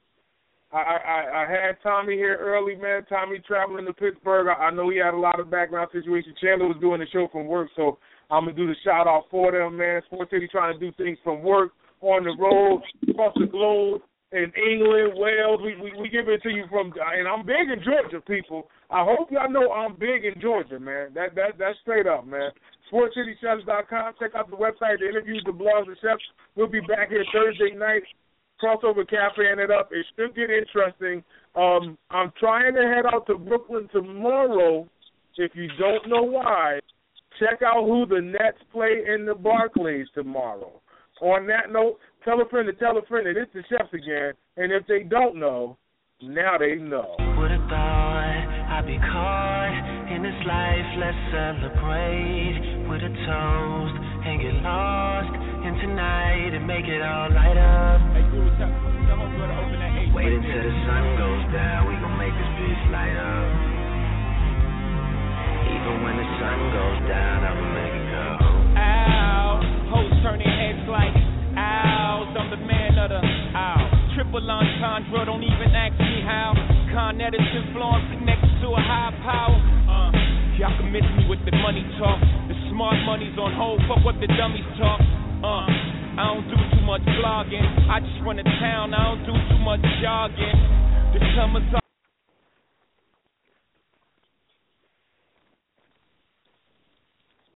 I had Tommy here early, man. Tommy traveling to Pittsburgh. I know he had a lot of background situations. Chandler was doing the show from work, so I'm going to do the shout-out for them, man. Sports City trying to do things from work, on the road, across the globe, in England, Wales. We give it to you from, and I'm big in Georgia, people. I hope y'all know I'm big in Georgia, man. That's straight up, man. SportsCityChefs.com. Check out the website, the interviews, the blogs, the chefs. We'll be back here Thursday night. Crossover Cafe and it up. It should get interesting. I'm trying to head out to Brooklyn tomorrow. If you don't know why, check out who the Nets play in the Barclays tomorrow. On that note, tell a friend that it's the Chefs again. And if they don't know, now they know. Would have thought I'd be caught in this life. Let's celebrate with a toast and get lost in tonight and make it all light up. Wait until the sun goes down, we gon' make this bitch light up. Even when the sun goes down, I'ma make it go. Ow, hoes turning heads like owls. I'm the man of the owl. Triple entendre, don't even ask me how. Con Edison Florence connected to a high power. Y'all can miss me with the money talk. The smart money's on hold, fuck what the dummies talk. I don't do too much vlogging. I just run a town, I don't do too much jogging. The summer's